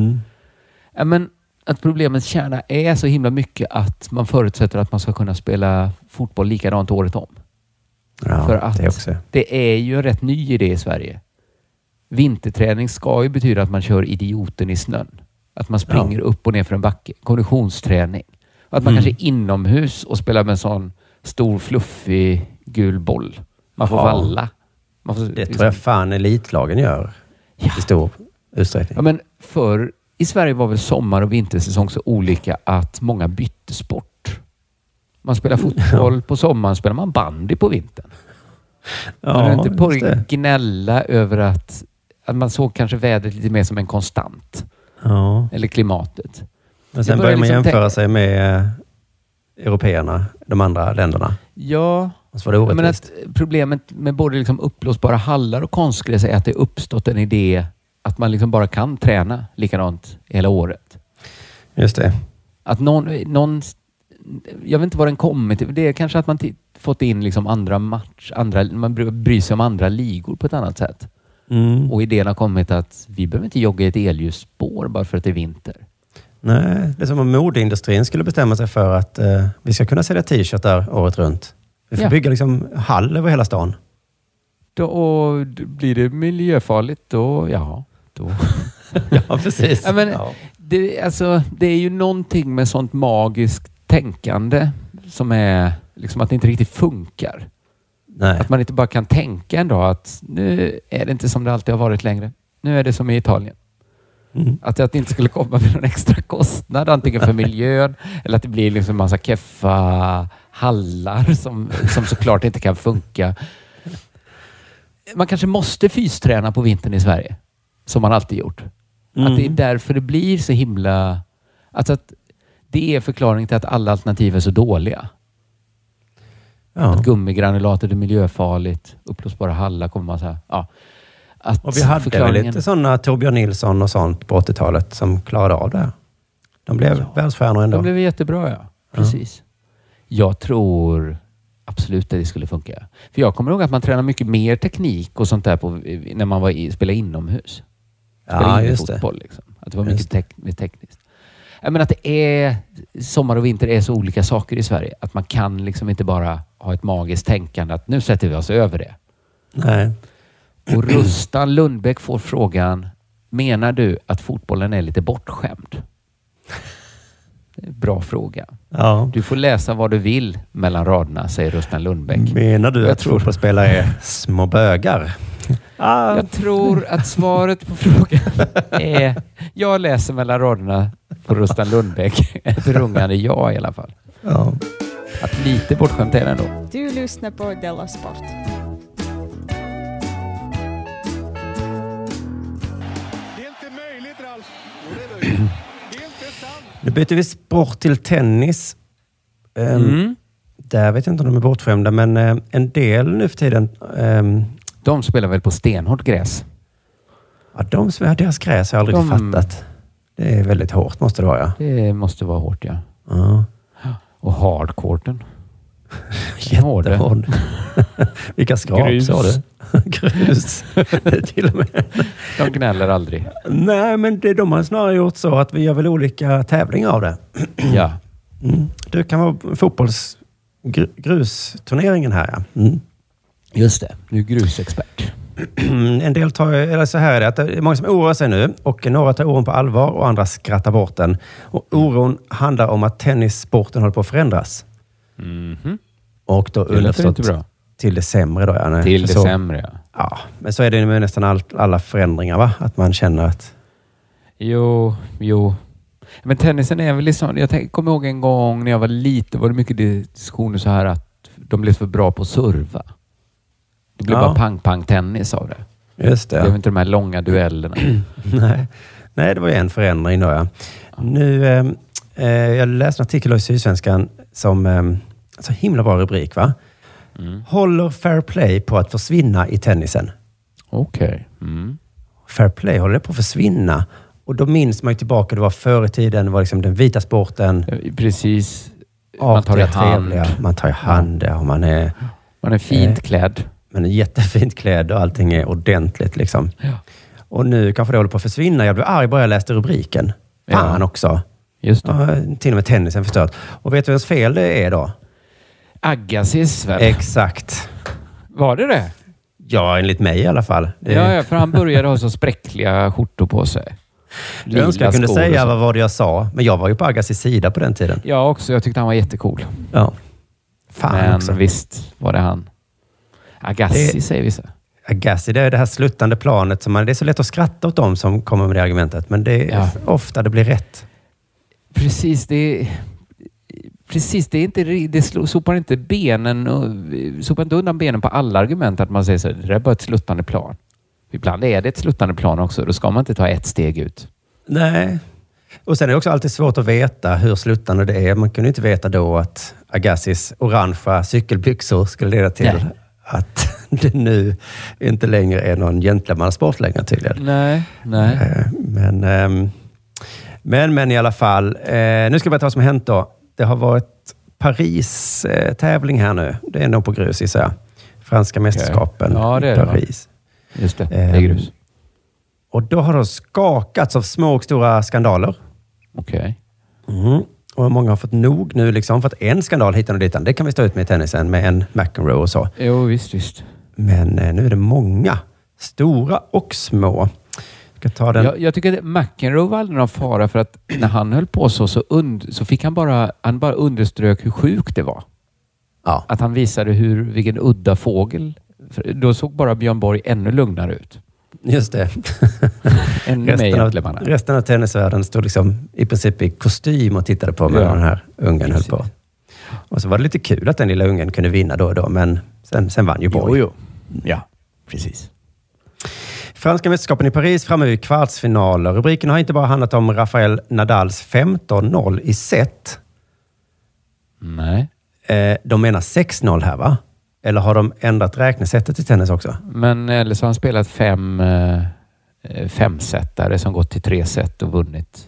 Men att problemets kärna är så himla mycket att man förutsätter att man ska kunna spela fotboll likadant året om. Ja, för att det är ju en rätt ny idé i Sverige. Vinterträning ska ju betyda att man kör idioten i snön. Att man springer upp och ner för en backe. Konditionsträning. Att man kanske är inomhus och spelar med en sån stor fluffig gul boll. Man får valla. Det tror jag fan elitlagen gör. I stor utsträckning. Ja, men i Sverige var väl sommar- och vintersäsong så olika att många bytte sport. Man spelar fotboll på sommaren, spelar man bandy på vintern. Man är inte på att gnälla över att man såg kanske vädret lite mer som en konstant. Eller klimatet. Men sen börjar man jämföra sig med européerna, de andra länderna. Ja, men att problemet med både liksom uppblåsbara hallar och konstgräs är att det uppstått en idé att man liksom bara kan träna likadant hela året. Just det. Att någon jag vet inte vad den kommer till. Det är kanske att man fått in liksom man bryr sig om andra ligor på ett annat sätt. Och idén har kommit att vi behöver inte jogga i ett elljusspår bara för att det är vinter. Nej, det är som om modeindustrin skulle bestämma sig för att vi ska kunna sälja t-shirtar året runt. Vi får bygga liksom hall över hela stan. Då blir det miljöfarligt då. Ja, precis. Ja, men det är ju någonting med sånt magiskt tänkande som är liksom att det inte riktigt funkar. Nej. Att man inte bara kan tänka en dag att nu är det inte som det alltid har varit längre. Nu är det som i Italien. Att det inte skulle komma med någon extra kostnad antingen för miljön eller att det blir liksom en massa keffa hallar som såklart inte kan funka. Man kanske måste fysträna på vintern i Sverige som man alltid gjort. Att det är därför det blir så himla... Alltså att det är förklaring till att alla alternativ är så dåliga. Att gummigranulatet är miljöfarligt. Uppblåsbara hallar kommer man säga. Ja. Och vi hade väl lite sådana Torbjörn Nilsson och sånt på 80-talet som klarade av det. De blev världsstjärnor ändå. De blev jättebra, ja. Precis. Jag tror absolut att det skulle funka. För jag kommer ihåg att man tränar mycket mer teknik och sånt där när man spelade inomhus. Spelade in fotboll liksom. Att det var mycket mer tekniskt. Men att det är sommar och vinter är så olika saker i Sverige. Att man kan liksom inte bara ha ett magiskt tänkande att nu sätter vi oss över det. Nej. Och Rustan Lundbäck får frågan: menar du att fotbollen är lite bortskämd? Bra fråga. Ja. Du får läsa vad du vill mellan raderna, säger Rustan Lundbäck. Menar du att fotbollsspelare är små bögar? Jag tror att svaret på frågan är... Jag läser mellan raderna på Rustan Lundbäck. Ett rungande ja i alla fall. Ja. Att lite bortskämt är det ändå. Du lyssnar på Della Sport. Nu byter vi sport till tennis. Där vet jag inte om de är bortskämda, men en del nu för tiden... de spelar väl på stenhårt gräs? Ja, deras gräs har jag aldrig fattat. Det är väldigt hårt, måste det vara. Ja. Det måste vara hårt, ja. Och hardcourten. Jättehård. Vilka skrap, sa du? Grus. Till och med. De gnäller aldrig. Nej, men de har snarare gjort så att vi gör väl olika tävlingar av det. Ja. Det kan vara grusturneringen här, ja. Just det. Du är grusexpert. En del eller så här är det, att det är många som oroar sig nu och några tar oron på allvar och andra skrattar bort den. Och oron handlar om att tennissporten håller på att förändras. Och då underförstått till det sämre då. Ja, till det sämre, ja. Ja, men så är det med nästan alla förändringar, va? Att man känner att... Jo. Men tennisen är väl liksom... Jag kommer ihåg en gång när jag var liten, var det mycket diskussioner så här att de blev för bra på att serva. Det blev bara pang-pang-tennis av det. Just det. Det blev inte de här långa duellerna. Nej, det var ju en förändring då, ja. Nu, jag läste en artikel i Sydsvenskan som... så himla bra rubrik, va? Håller fair play på att försvinna i tennisen? Okej. Fair play håller på att försvinna. Och då minns man ju tillbaka, det var förr i tiden, det var liksom den vita sporten. Precis. Man tar i hand. Man tar i hand, och man är fint klädd. Man är jättefint klädd och allting är ordentligt liksom. Ja. Och nu kanske det håller på att försvinna. Jag blev arg bara jag läste rubriken. Fan också. Just det. Och till och med tennisen förstört. Och vet du vems fel det är då? Agassis väl? Exakt. Var det? Ja, enligt mig i alla fall. Ja, för han började ha så spräckliga skjortor på sig. Jag önskar jag kunde säga vad var det jag sa. Men jag var ju på Agassis sida på den tiden. Jag också. Jag tyckte han var jättecool. Ja. Fan men också. Visst var det han. Agassi säger vi så. Agassi, det är det här sluttande planet. Som det är så lätt att skratta åt dem som kommer med det argumentet. Men det är ofta det blir rätt. Precis, det är inte, det sopar inte undan benen på alla argument att man säger så. Det är bara ett sluttande plan. Ibland är det ett sluttande plan också. Då ska man inte ta ett steg ut. Nej. Och sen är det också alltid svårt att veta hur sluttande det är. Man kunde inte veta då att Agassis orangea cykelbyxor skulle leda till att det nu inte längre är någon gentlemansport längre tydligen. Nej. Men i alla fall. Nu ska vi ta vad som har hänt då. Det har varit Paris-tävling här nu. Det är nog på grus i sig. Franska mästerskapen i Paris. Just det, det är grus. Och då har de skakats av små och stora skandaler. Okej. Och många har fått nog nu liksom. För att en skandal hitan och ditan. Det kan vi stå ut med i tennisen med en McEnroe och så. Jo, visst. Men nu är det många. Stora och små. Jag tycker att McEnroe var aldrig någon fara för att när han höll på så fick han bara underströk hur sjuk det var. Ja. Att han visade vilken udda fågel. Då såg bara Björn Borg ännu lugnare ut. Just det. Resten av tennisvärlden stod liksom i princip i kostym och tittade på när den här ungen höll på. Och så var det lite kul att den lilla ungen kunde vinna då och då, men sen vann ju Borg. Jo. Ja, precis. Franska mästerskapen i Paris framme i kvartsfinaler. Rubriken har inte bara handlat om Rafael Nadals 15-0 i set. Nej. De menar 6-0 här, va? Eller har de ändrat räknesättet i tennis också? Men eller så har han spelat 5-setare som gått till 3-set och vunnit.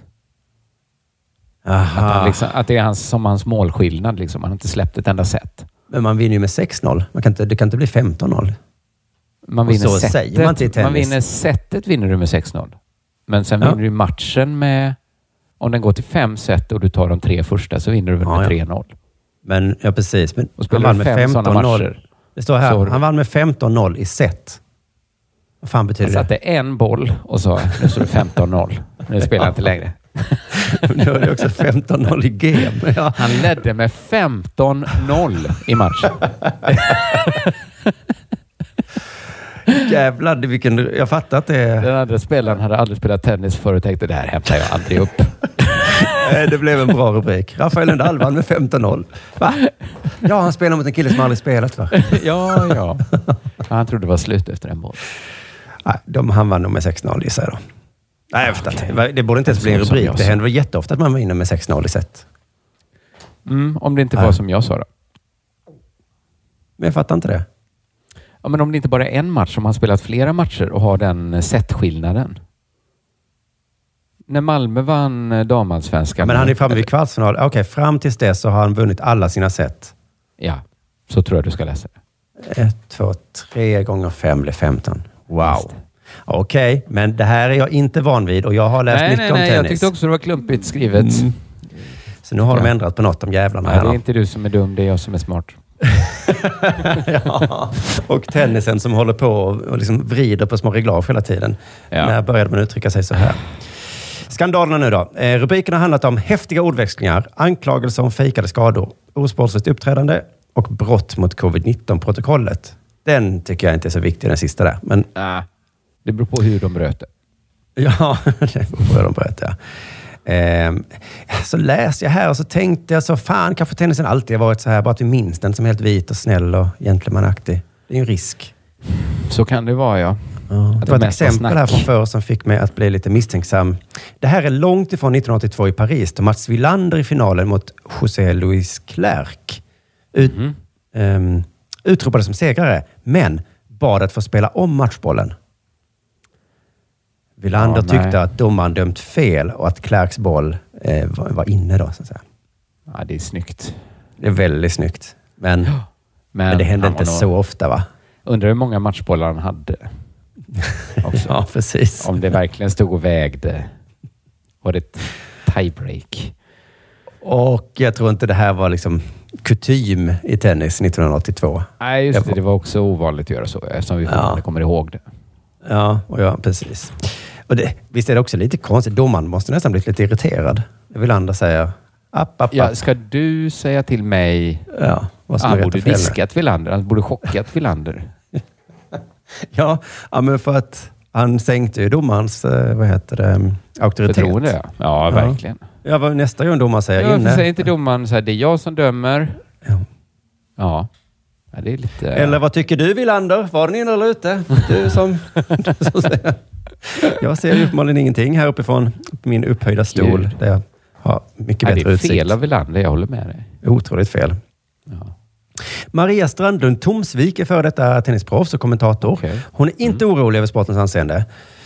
Aha. Att det är hans målskillnad. Liksom. Han har inte släppt ett enda set. Men man vinner ju med 6-0. Det kan inte bli 15-0. Man vinner så säger man till tennis. Man vinner setet vinner du med 6-0. Men sen vinner du matchen med... Om den går till 5 set och du tar de 3 första så vinner du med 3-0. Men, ja, precis. Men han vann med 15-0. Det står här, han vann med 15-0 i set. Vad fan betyder det? Han satte en boll och sa, nu står det 15-0. Nu spelar jag inte längre. Nu är det också 15-0 i game. Ja. Han ledde med 15-0 i matchen. Jävlar, vilken... Jag fattar att det är... Den andra spelaren hade aldrig spelat tennis förr och tänkte, det här hämtar jag aldrig upp. Det blev en bra rubrik. Rafael Nadal vann med 15-0. Va? Ja, han spelar mot en kille som aldrig spelat, va? Ja. Han trodde det var slut efter en boll. Han vann nog med 6-0 i sig då. Nej, jag förstår inte. Det borde inte ens bli en rubrik. Det händer jätteofta att man vinner med 6-0 i set. Om det inte var som jag sa då. Men jag fattar inte det. Ja, men om det inte bara är en match, om han spelat flera matcher och har den setskillnaden. När Malmö vann damallsvenskan. Ja, men han är framme vid kvartsfinal. Okej, fram tills dess så har han vunnit alla sina set. Ja, så tror jag du ska läsa det. 1, 2, 3 gånger 5 blir 15. Wow. Okej, men det här är jag inte van vid och jag har läst mycket om tennis. Jag tyckte också det var klumpigt skrivet. Så nu har de ändrat på något om jävlarna. Nej, det är inte du som är dum, det är jag som är smart. Ja, och tennisen som håller på och liksom vrider på små reglage hela tiden. Ja. När började man uttrycka sig så här? Skandalerna nu då. Rubriken har handlat om häftiga ordväxlingar, anklagelser om fejkade skador, osportsligt uppträdande och brott mot covid-19-protokollet. Den tycker jag inte är så viktig, den sista där. Men... det beror på hur de bröt det. Ja, det beror på hur de bröt det. Så läste jag här och så tänkte jag så fan, kanske tennisen alltid har varit så här, bara att vi minns den som helt vit och snäll och gentlemanaktig. Det är ju en risk. Så kan det vara, ja. Det var ett exempel här från förr som fick mig att bli lite misstänksam. Det här är långt ifrån 1982 i Paris då Mats Wilander i finalen mot José Luis Clerc utropades som segrare, men bad att få spela om matchbollen. Wilander tyckte att domaren dömt fel och att Clercs boll var inne då, så att säga. Ja, det är snyggt. Det är väldigt snyggt. Men det hände inte så ofta, va? Undrar hur många matchbollar han hade. Också. Ja, precis. Om det verkligen stod och vägde. Var det ett tiebreak? Och jag tror inte det här var liksom kutym i tennis 1982. Nej, just det. Det var också ovanligt att göra så, eftersom vi fortfarande kommer ihåg det. Ja, precis. Och visst är det också lite konstigt. Domaren måste nästan bli lite irriterad. Wilander säger app. Ja, ska du säga till mig vad som är rätt och fel? Han borde diskat Wilander. Han borde chockat Wilander. ja, men för att han sänkte ju domarens auktoritet. Förtroende, ja, verkligen. Ja, vad nästa gång domaren säger inne. Säger inte domaren så här, det är jag som dömer. Ja, det är lite... Eller vad tycker du, Wilander? Var den inne eller ute? Du som säger. Jag ser ju uppenbarligen ingenting här uppifrån min upphöjda stol. Där jag har mycket bättre utsikt. Det är fel av Wilander, jag håller med dig. Otroligt fel. Ja. Maria Strandlund Tomsvik är för detta tennisproffs och kommentator. Okay. Hon är inte orolig över sportens anseende.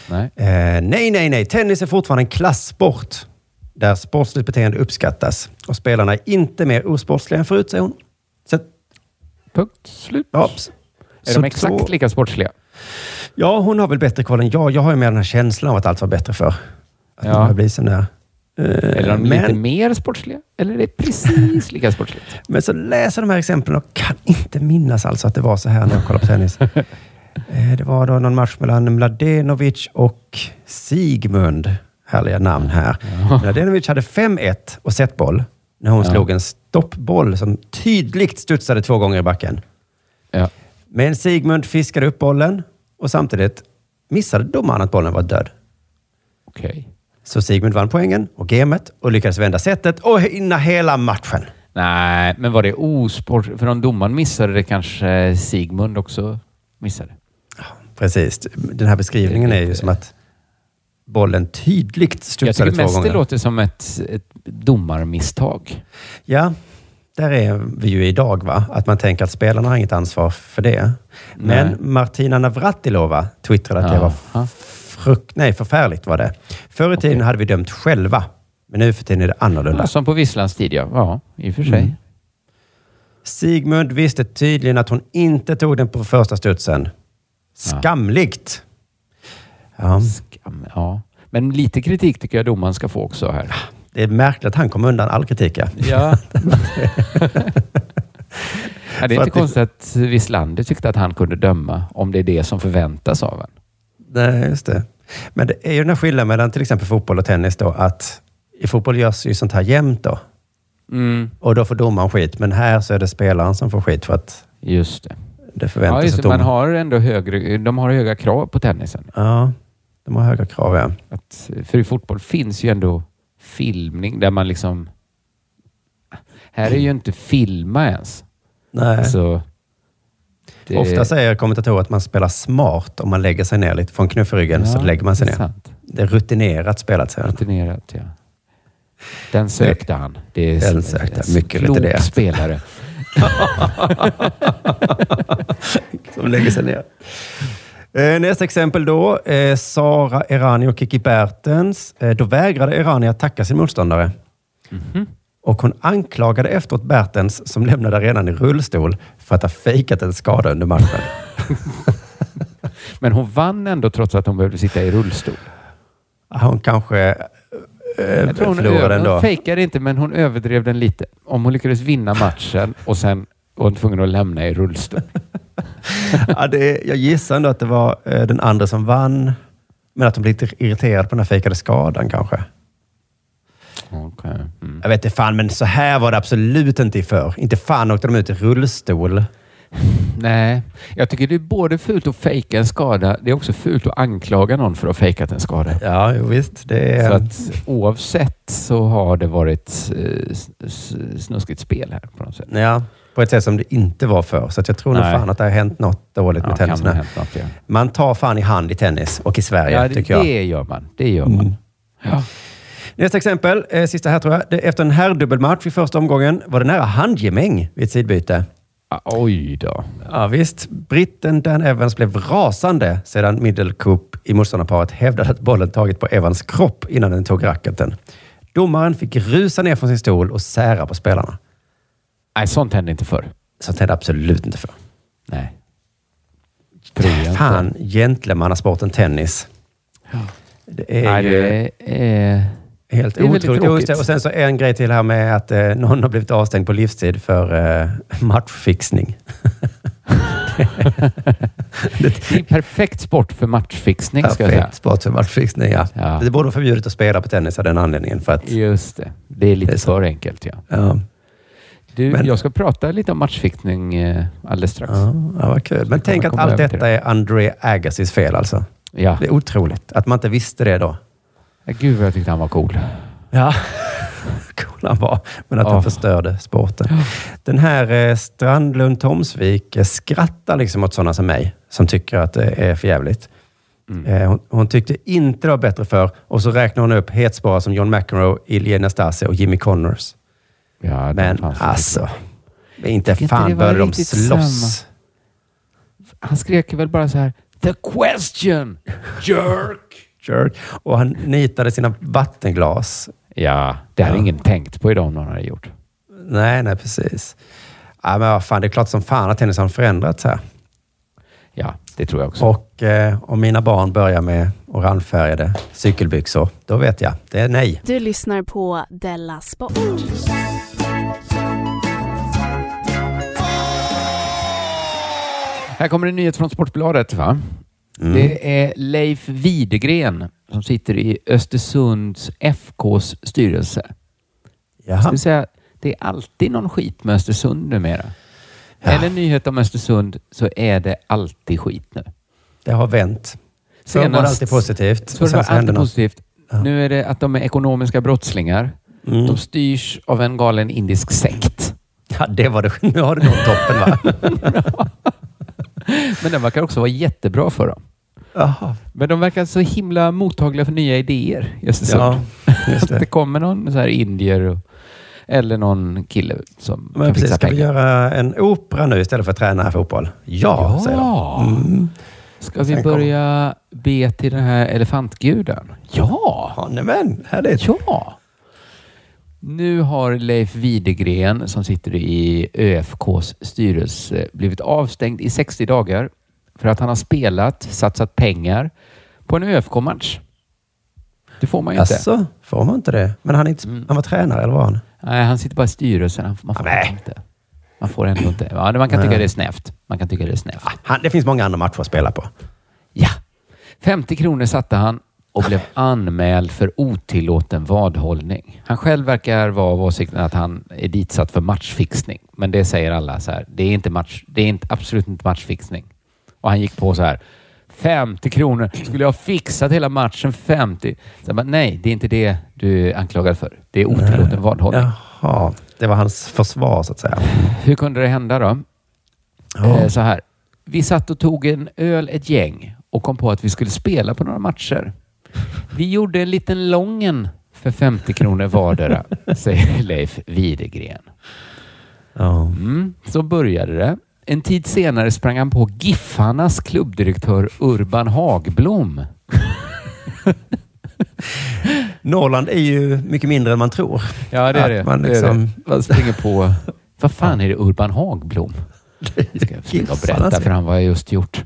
Nej. Tennis är fortfarande en klasssport där sportsligt beteende uppskattas. Och spelarna är inte mer osportsliga än förut, säger hon. Så, punkt slut. Ja, är de exakt lika sportsliga? Ja, hon har väl bättre koll än jag. Jag har ju med den här känslan av att allt var bättre för. Att det har blivit sån där. Eller är de lite mer sportsliga? Eller är det precis lika sportsligt? Men så läser de här exemplen och kan inte minnas alltså att det var så här när jag kollade på tennis. Det var då någon match mellan Mladenovic och Sigmund. Härliga namn här. Mladenovic hade 5-1 och setboll när hon slog en stoppboll som tydligt studsade 2 gånger i backen. Ja. Men Sigmund fiskade upp bollen och samtidigt missade domaren att bollen var död. Okej. Så Sigmund vann poängen och gamet och lyckades vända setet och hinna hela matchen. Nej, men var det osport? För om domaren missade det kanske Sigmund också missade. Ja, precis. Den här beskrivningen är ju som att bollen tydligt studsade 2 gånger. Jag tycker mest det låter som ett domarmisstag. Ja, där är vi ju idag, va? Att man tänker att spelarna har inget ansvar för det. Men Martina Navratilova twittrade att det var förfärligt var det. Förr i tiden hade vi dömt själva. Men nu för tiden är det annorlunda. Ja, som på Visslands tid, ja. I och för sig. Sigmund visste tydligen att hon inte tog den på första studsen. Skamligt. Ja. Men lite kritik tycker jag domaren ska få också här. Det är märkligt att han kom undan all kritik. Ja. Det är inte konstigt att Wisslander tyckte att han kunde döma om det är det som förväntas av en. Nej, just det. Men det är ju den här skillnaden mellan till exempel fotboll och tennis då, att i fotboll görs ju sånt här jämnt då. Och då får domaren skit. Men här så är det spelaren som får skit för att just det förväntas att man har ändå de har höga krav på tennisen. Ja, de har höga krav, ja. För i fotboll finns ju ändå filmning där man liksom... Här är ju inte filma ens. Nej. Ofta säger kommentatorer att man spelar smart om man lägger sig ner lite från knufferyggen, så lägger man sig ner. Sant. Det är rutinerat spelat, säger han. Rutinerat, ja. Den sökte han. Den sökte. Mycket rutinerat. Spelare. Som lägger sig ner. Nästa exempel då. Sara Errani och Kiki Bertens. Då vägrade Errani att tacka sin motståndare. Och hon anklagade efteråt Bertens, som lämnade arenan i rullstol, för att ha fejkat en skada under matchen. Men hon vann ändå trots att hon behövde sitta i rullstol. Hon kanske förlorade ändå. Hon fejkade inte, men hon överdrev den lite. Om hon lyckades vinna matchen och sen var hon tvungen att lämna i rullstol. Jag gissar ändå att det var den andra som vann, men att de blev lite irriterad på den här fejkade skadan kanske. Okay. Jag vet inte fan, men så här var det absolut inte i för. Inte fan åkte de ut i rullstol. Nej, jag tycker det är både fult att fejka en skada. Det är också fult att anklaga någon för att ha fejkat en skada. Ja, jo, visst. Det är... Så att oavsett så har det varit snuskigt spel här på något sätt. Ja, på ett sätt som det inte var för. Så att jag tror nog fan att det har hänt något dåligt med tennisen. Man tar fan i hand i tennis och i Sverige, tycker jag. Det gör man. Det gör man. Ja. Nästa exempel, sista här tror jag. Efter en herrdubbelmatch i första omgången var det nära handgemäng vid ett sidbyte. Oj då. Ja visst. Britten Dan Evans blev rasande sedan Middle Cup i motståndarparet hävdade att bollen tagit på Evans kropp innan den tog racketen. Domaren fick rusa ner från sin stol och sära på spelarna. Nej, sånt hände inte förr. Sånt hände absolut inte förr. Nej. Fan, gentlemannasporten tennis. Ja. Det är helt otroligt. Och sen så är en grej till här med att någon har blivit avstängd på livstid för matchfixning. Det är en perfekt sport för matchfixning, ska jag säga. Perfekt sport för matchfixning, ja. Det borde vara förbjudet att spela på tennis av den anledningen. För att just det. Det är lite för enkelt, ja. Jag ska prata lite om matchfixning alldeles strax. Ja, vad kul. Men tänk att allt detta är Andre Agassi's fel alltså. Ja. Det är otroligt att man inte visste det då. Gud vad jag tyckte han var cool. Ja, cool han var. Men att han förstörde sporten. Den här Strandlund Tomsvik skrattar liksom åt sådana som mig. Som tycker att det är för jävligt. Hon tyckte inte det var bättre för. Och så räknar hon upp hetspårar som John McEnroe, Ilie Nastase och Jimmy Connors. Ja, men alltså, inte fan började de slåss. Han skrek väl bara så här: The question! Jerk! Och han nitade sina vattenglas. Ja, det hade ingen tänkt på idag om någon hade gjort. Nej, precis. Ja, men vad fan, det är klart som fan att tennis har förändrats här. Ja, det tror jag också. Och om mina barn börjar med orangefärgade cykelbyxor, då vet jag, det är nej. Du lyssnar på Della Sport. Här kommer en nyhet från Sportbladet, va? Det är Leif Widegren som sitter i Östersunds FKs styrelse. Jaha. Ska vi säga, det är alltid någon skit med Östersund numera. Ja. Eller nyhet om Östersund så är det alltid skit nu. Det har vänt. Senast var det alltid positivt. Så det var alltid positivt. Ja. Nu är det att de är ekonomiska brottslingar. De styrs av en galen indisk sekt. Ja, det var det. Nu har du nått toppen, va? Men den verkar också vara jättebra för dem. Aha. Men de verkar så himla mottagliga för nya idéer. Just det. Ja, just det. Det kommer någon så här indier Eller någon kille som men kan precis, fixa ska pengar. vi göra en opera nu istället för att träna fotboll? Ja, säger jag. Ska vi börja be till den här elefantguden? Ja! Men härligt. Ja! Nu har Leif Widegren som sitter i ÖFKs styrelse blivit avstängd i 60 dagar för att han har satsat pengar på en ÖFK-match. Det får man ju inte. Alltså, får man inte det? Men han var tränare eller var han? Nej, han sitter bara i styrelsen. Man får ändå inte. Ja, man kan tycka det är snävt. Det finns många andra matcher att spela på. Ja. 50 kronor satte han och blev anmäld för otillåten vadhållning. Han själv verkar vara av åsikten att han är ditsatt för matchfixning. Men det säger alla så här. Det är absolut inte matchfixning. Och han gick på så här. 50 kronor. Skulle jag ha fixat hela matchen 50? Så bara, nej, det är inte det du är anklagad för. Det är otillåten vadhållning. Jaha, det var hans försvar så att säga. Hur kunde det hända då? Så här. Vi satt och tog en öl ett gäng och kom på att vi skulle spela på några matcher. Vi gjorde en liten lången för 50 kronor vardera, säger Leif Widegren. Så började det. En tid senare sprang han på Giffarnas klubbdirektör Urban Hagblom. Norrland är ju mycket mindre än man tror. Ja, det är det. Man springer på... Vad fan är det Urban Hagblom? Ska jag försöka berätta för han vad jag just gjort.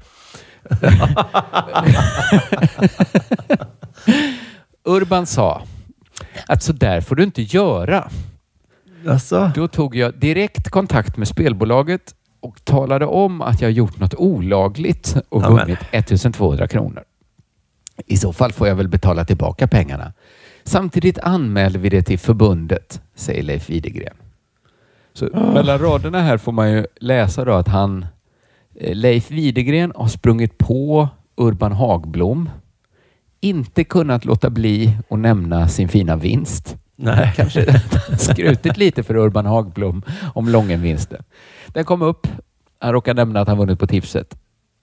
Urban sa att så där får du inte göra. Alltså. Då tog jag direkt kontakt med spelbolaget och talade om att jag gjort något olagligt och vunnit 1200 kronor. I så fall får jag väl betala tillbaka pengarna. Samtidigt anmälde vi det till förbundet, säger Leif Widegren. Så mellan raderna här får man ju läsa då att Leif Widegren har sprungit på Urban Hagblom. Inte kunnat låta bli att nämna sin fina vinst. Nej. Kanske skrutit lite för Urban Hagblom om Lången-vinsten. Den kom upp. Han råkar nämna att han vunnit på tipset.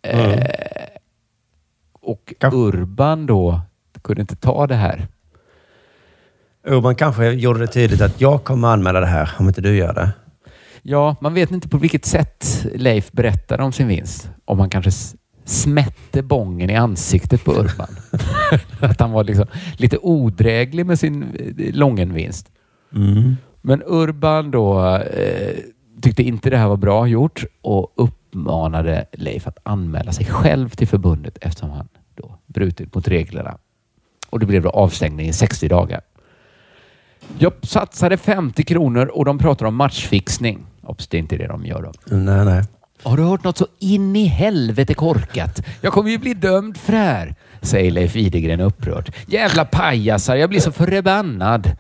Och Urban då kunde inte ta det här. Urban kanske gjorde det tydligt att jag kommer anmäla det här om inte du gör det. Ja, man vet inte på vilket sätt Leif berättar om sin vinst. Om han kanske smätte bången i ansiktet på Urban. Att han var liksom lite odräglig med sin Lången-vinst. Men Urban då tyckte inte det här var bra gjort och uppmanade Leif att anmäla sig själv till förbundet eftersom han då brutit mot reglerna. Och det blev då avstängning i 60 dagar. Jag satsade 50 kronor och de pratar om matchfixning. Det är inte det de gör då. Nej. Har du hört något så in i helvete korkat? Jag kommer ju bli dömd för det här, säger Leif Widegren upprört. Jävla pajasar, jag blir så förbannad.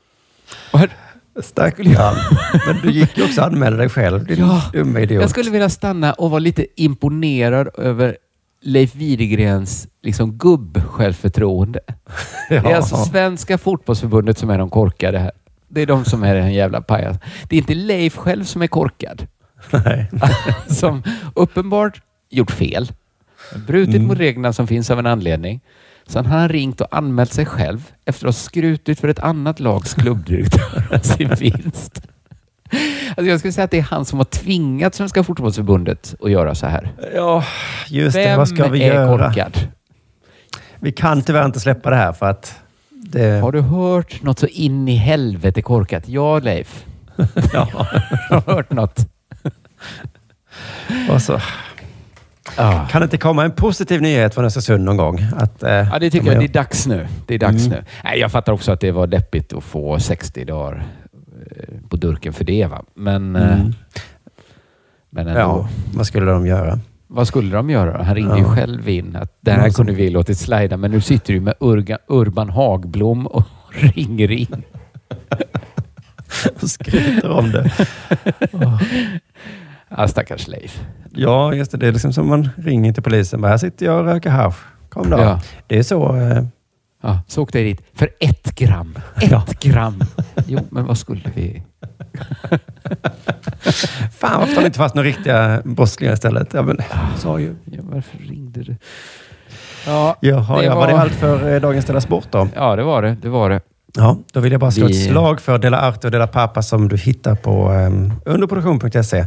Stackarn. Men du gick ju också anmäla dig själv. Dumma idiot. Jag skulle vilja stanna och vara lite imponerad över Leif Widegrens liksom gubb-självförtroende. Det är alltså Svenska fotbollsförbundet som är de korkade här. Det är de som är en jävla pajas. Det är inte Leif själv som är korkad. Nej. Som uppenbart gjort fel. Brutit mot reglerna som finns av en anledning. Sen har han ringt och anmält sig själv efter att ha skrutit för ett annat lags klubbdirektör om sin vinst. Alltså jag skulle säga att det är han som har tvingat Svenska fotbollsförbundet att göra så här. Ja, just det. Vad ska vi göra? Korkad? Vi kan tyvärr inte släppa det här för att det... Har du hört något så in i helvete korkat? Ja, Leif. Ja. Jag har hört något. Och så... Kan det inte komma en positiv nyhet från Östersund någon gång? Ja, det tycker jag. Det är dags nu. Nu. Nej, jag fattar också att det var deppigt att få 60 dagar på durken för det. Va? Men ändå. Ja, vad skulle de göra? Vad skulle de göra? Han ringde ju själv in att det här kunde vi låtit slida, men nu sitter du med Urban Hagblom och ringer in. Och skryter om det. Ja, stackars Leif. Ja, just det. Det är liksom som man ringer till polisen. Bara, här sitter jag och röker hasch. Kom då. Ja. Det är så... Ja, så åkte jag dit. För 1 gram. 1 gram. Jo, men vad skulle vi... Fan, varför tar ni inte fast några riktiga brottslingar istället? Ja, men sa ju. Ja, varför ringde du? Ja, var det allt för dagens Della Sport då? Ja, det var det. Ja, då vill jag bara slå ett slag för Dela Arte och Dela Pappa som du hittar på underproduktion.se.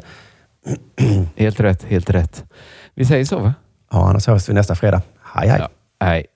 Helt rätt. Vi säger så, va? Ja, annars hörs vi nästa fredag. Hej. Ja, hej.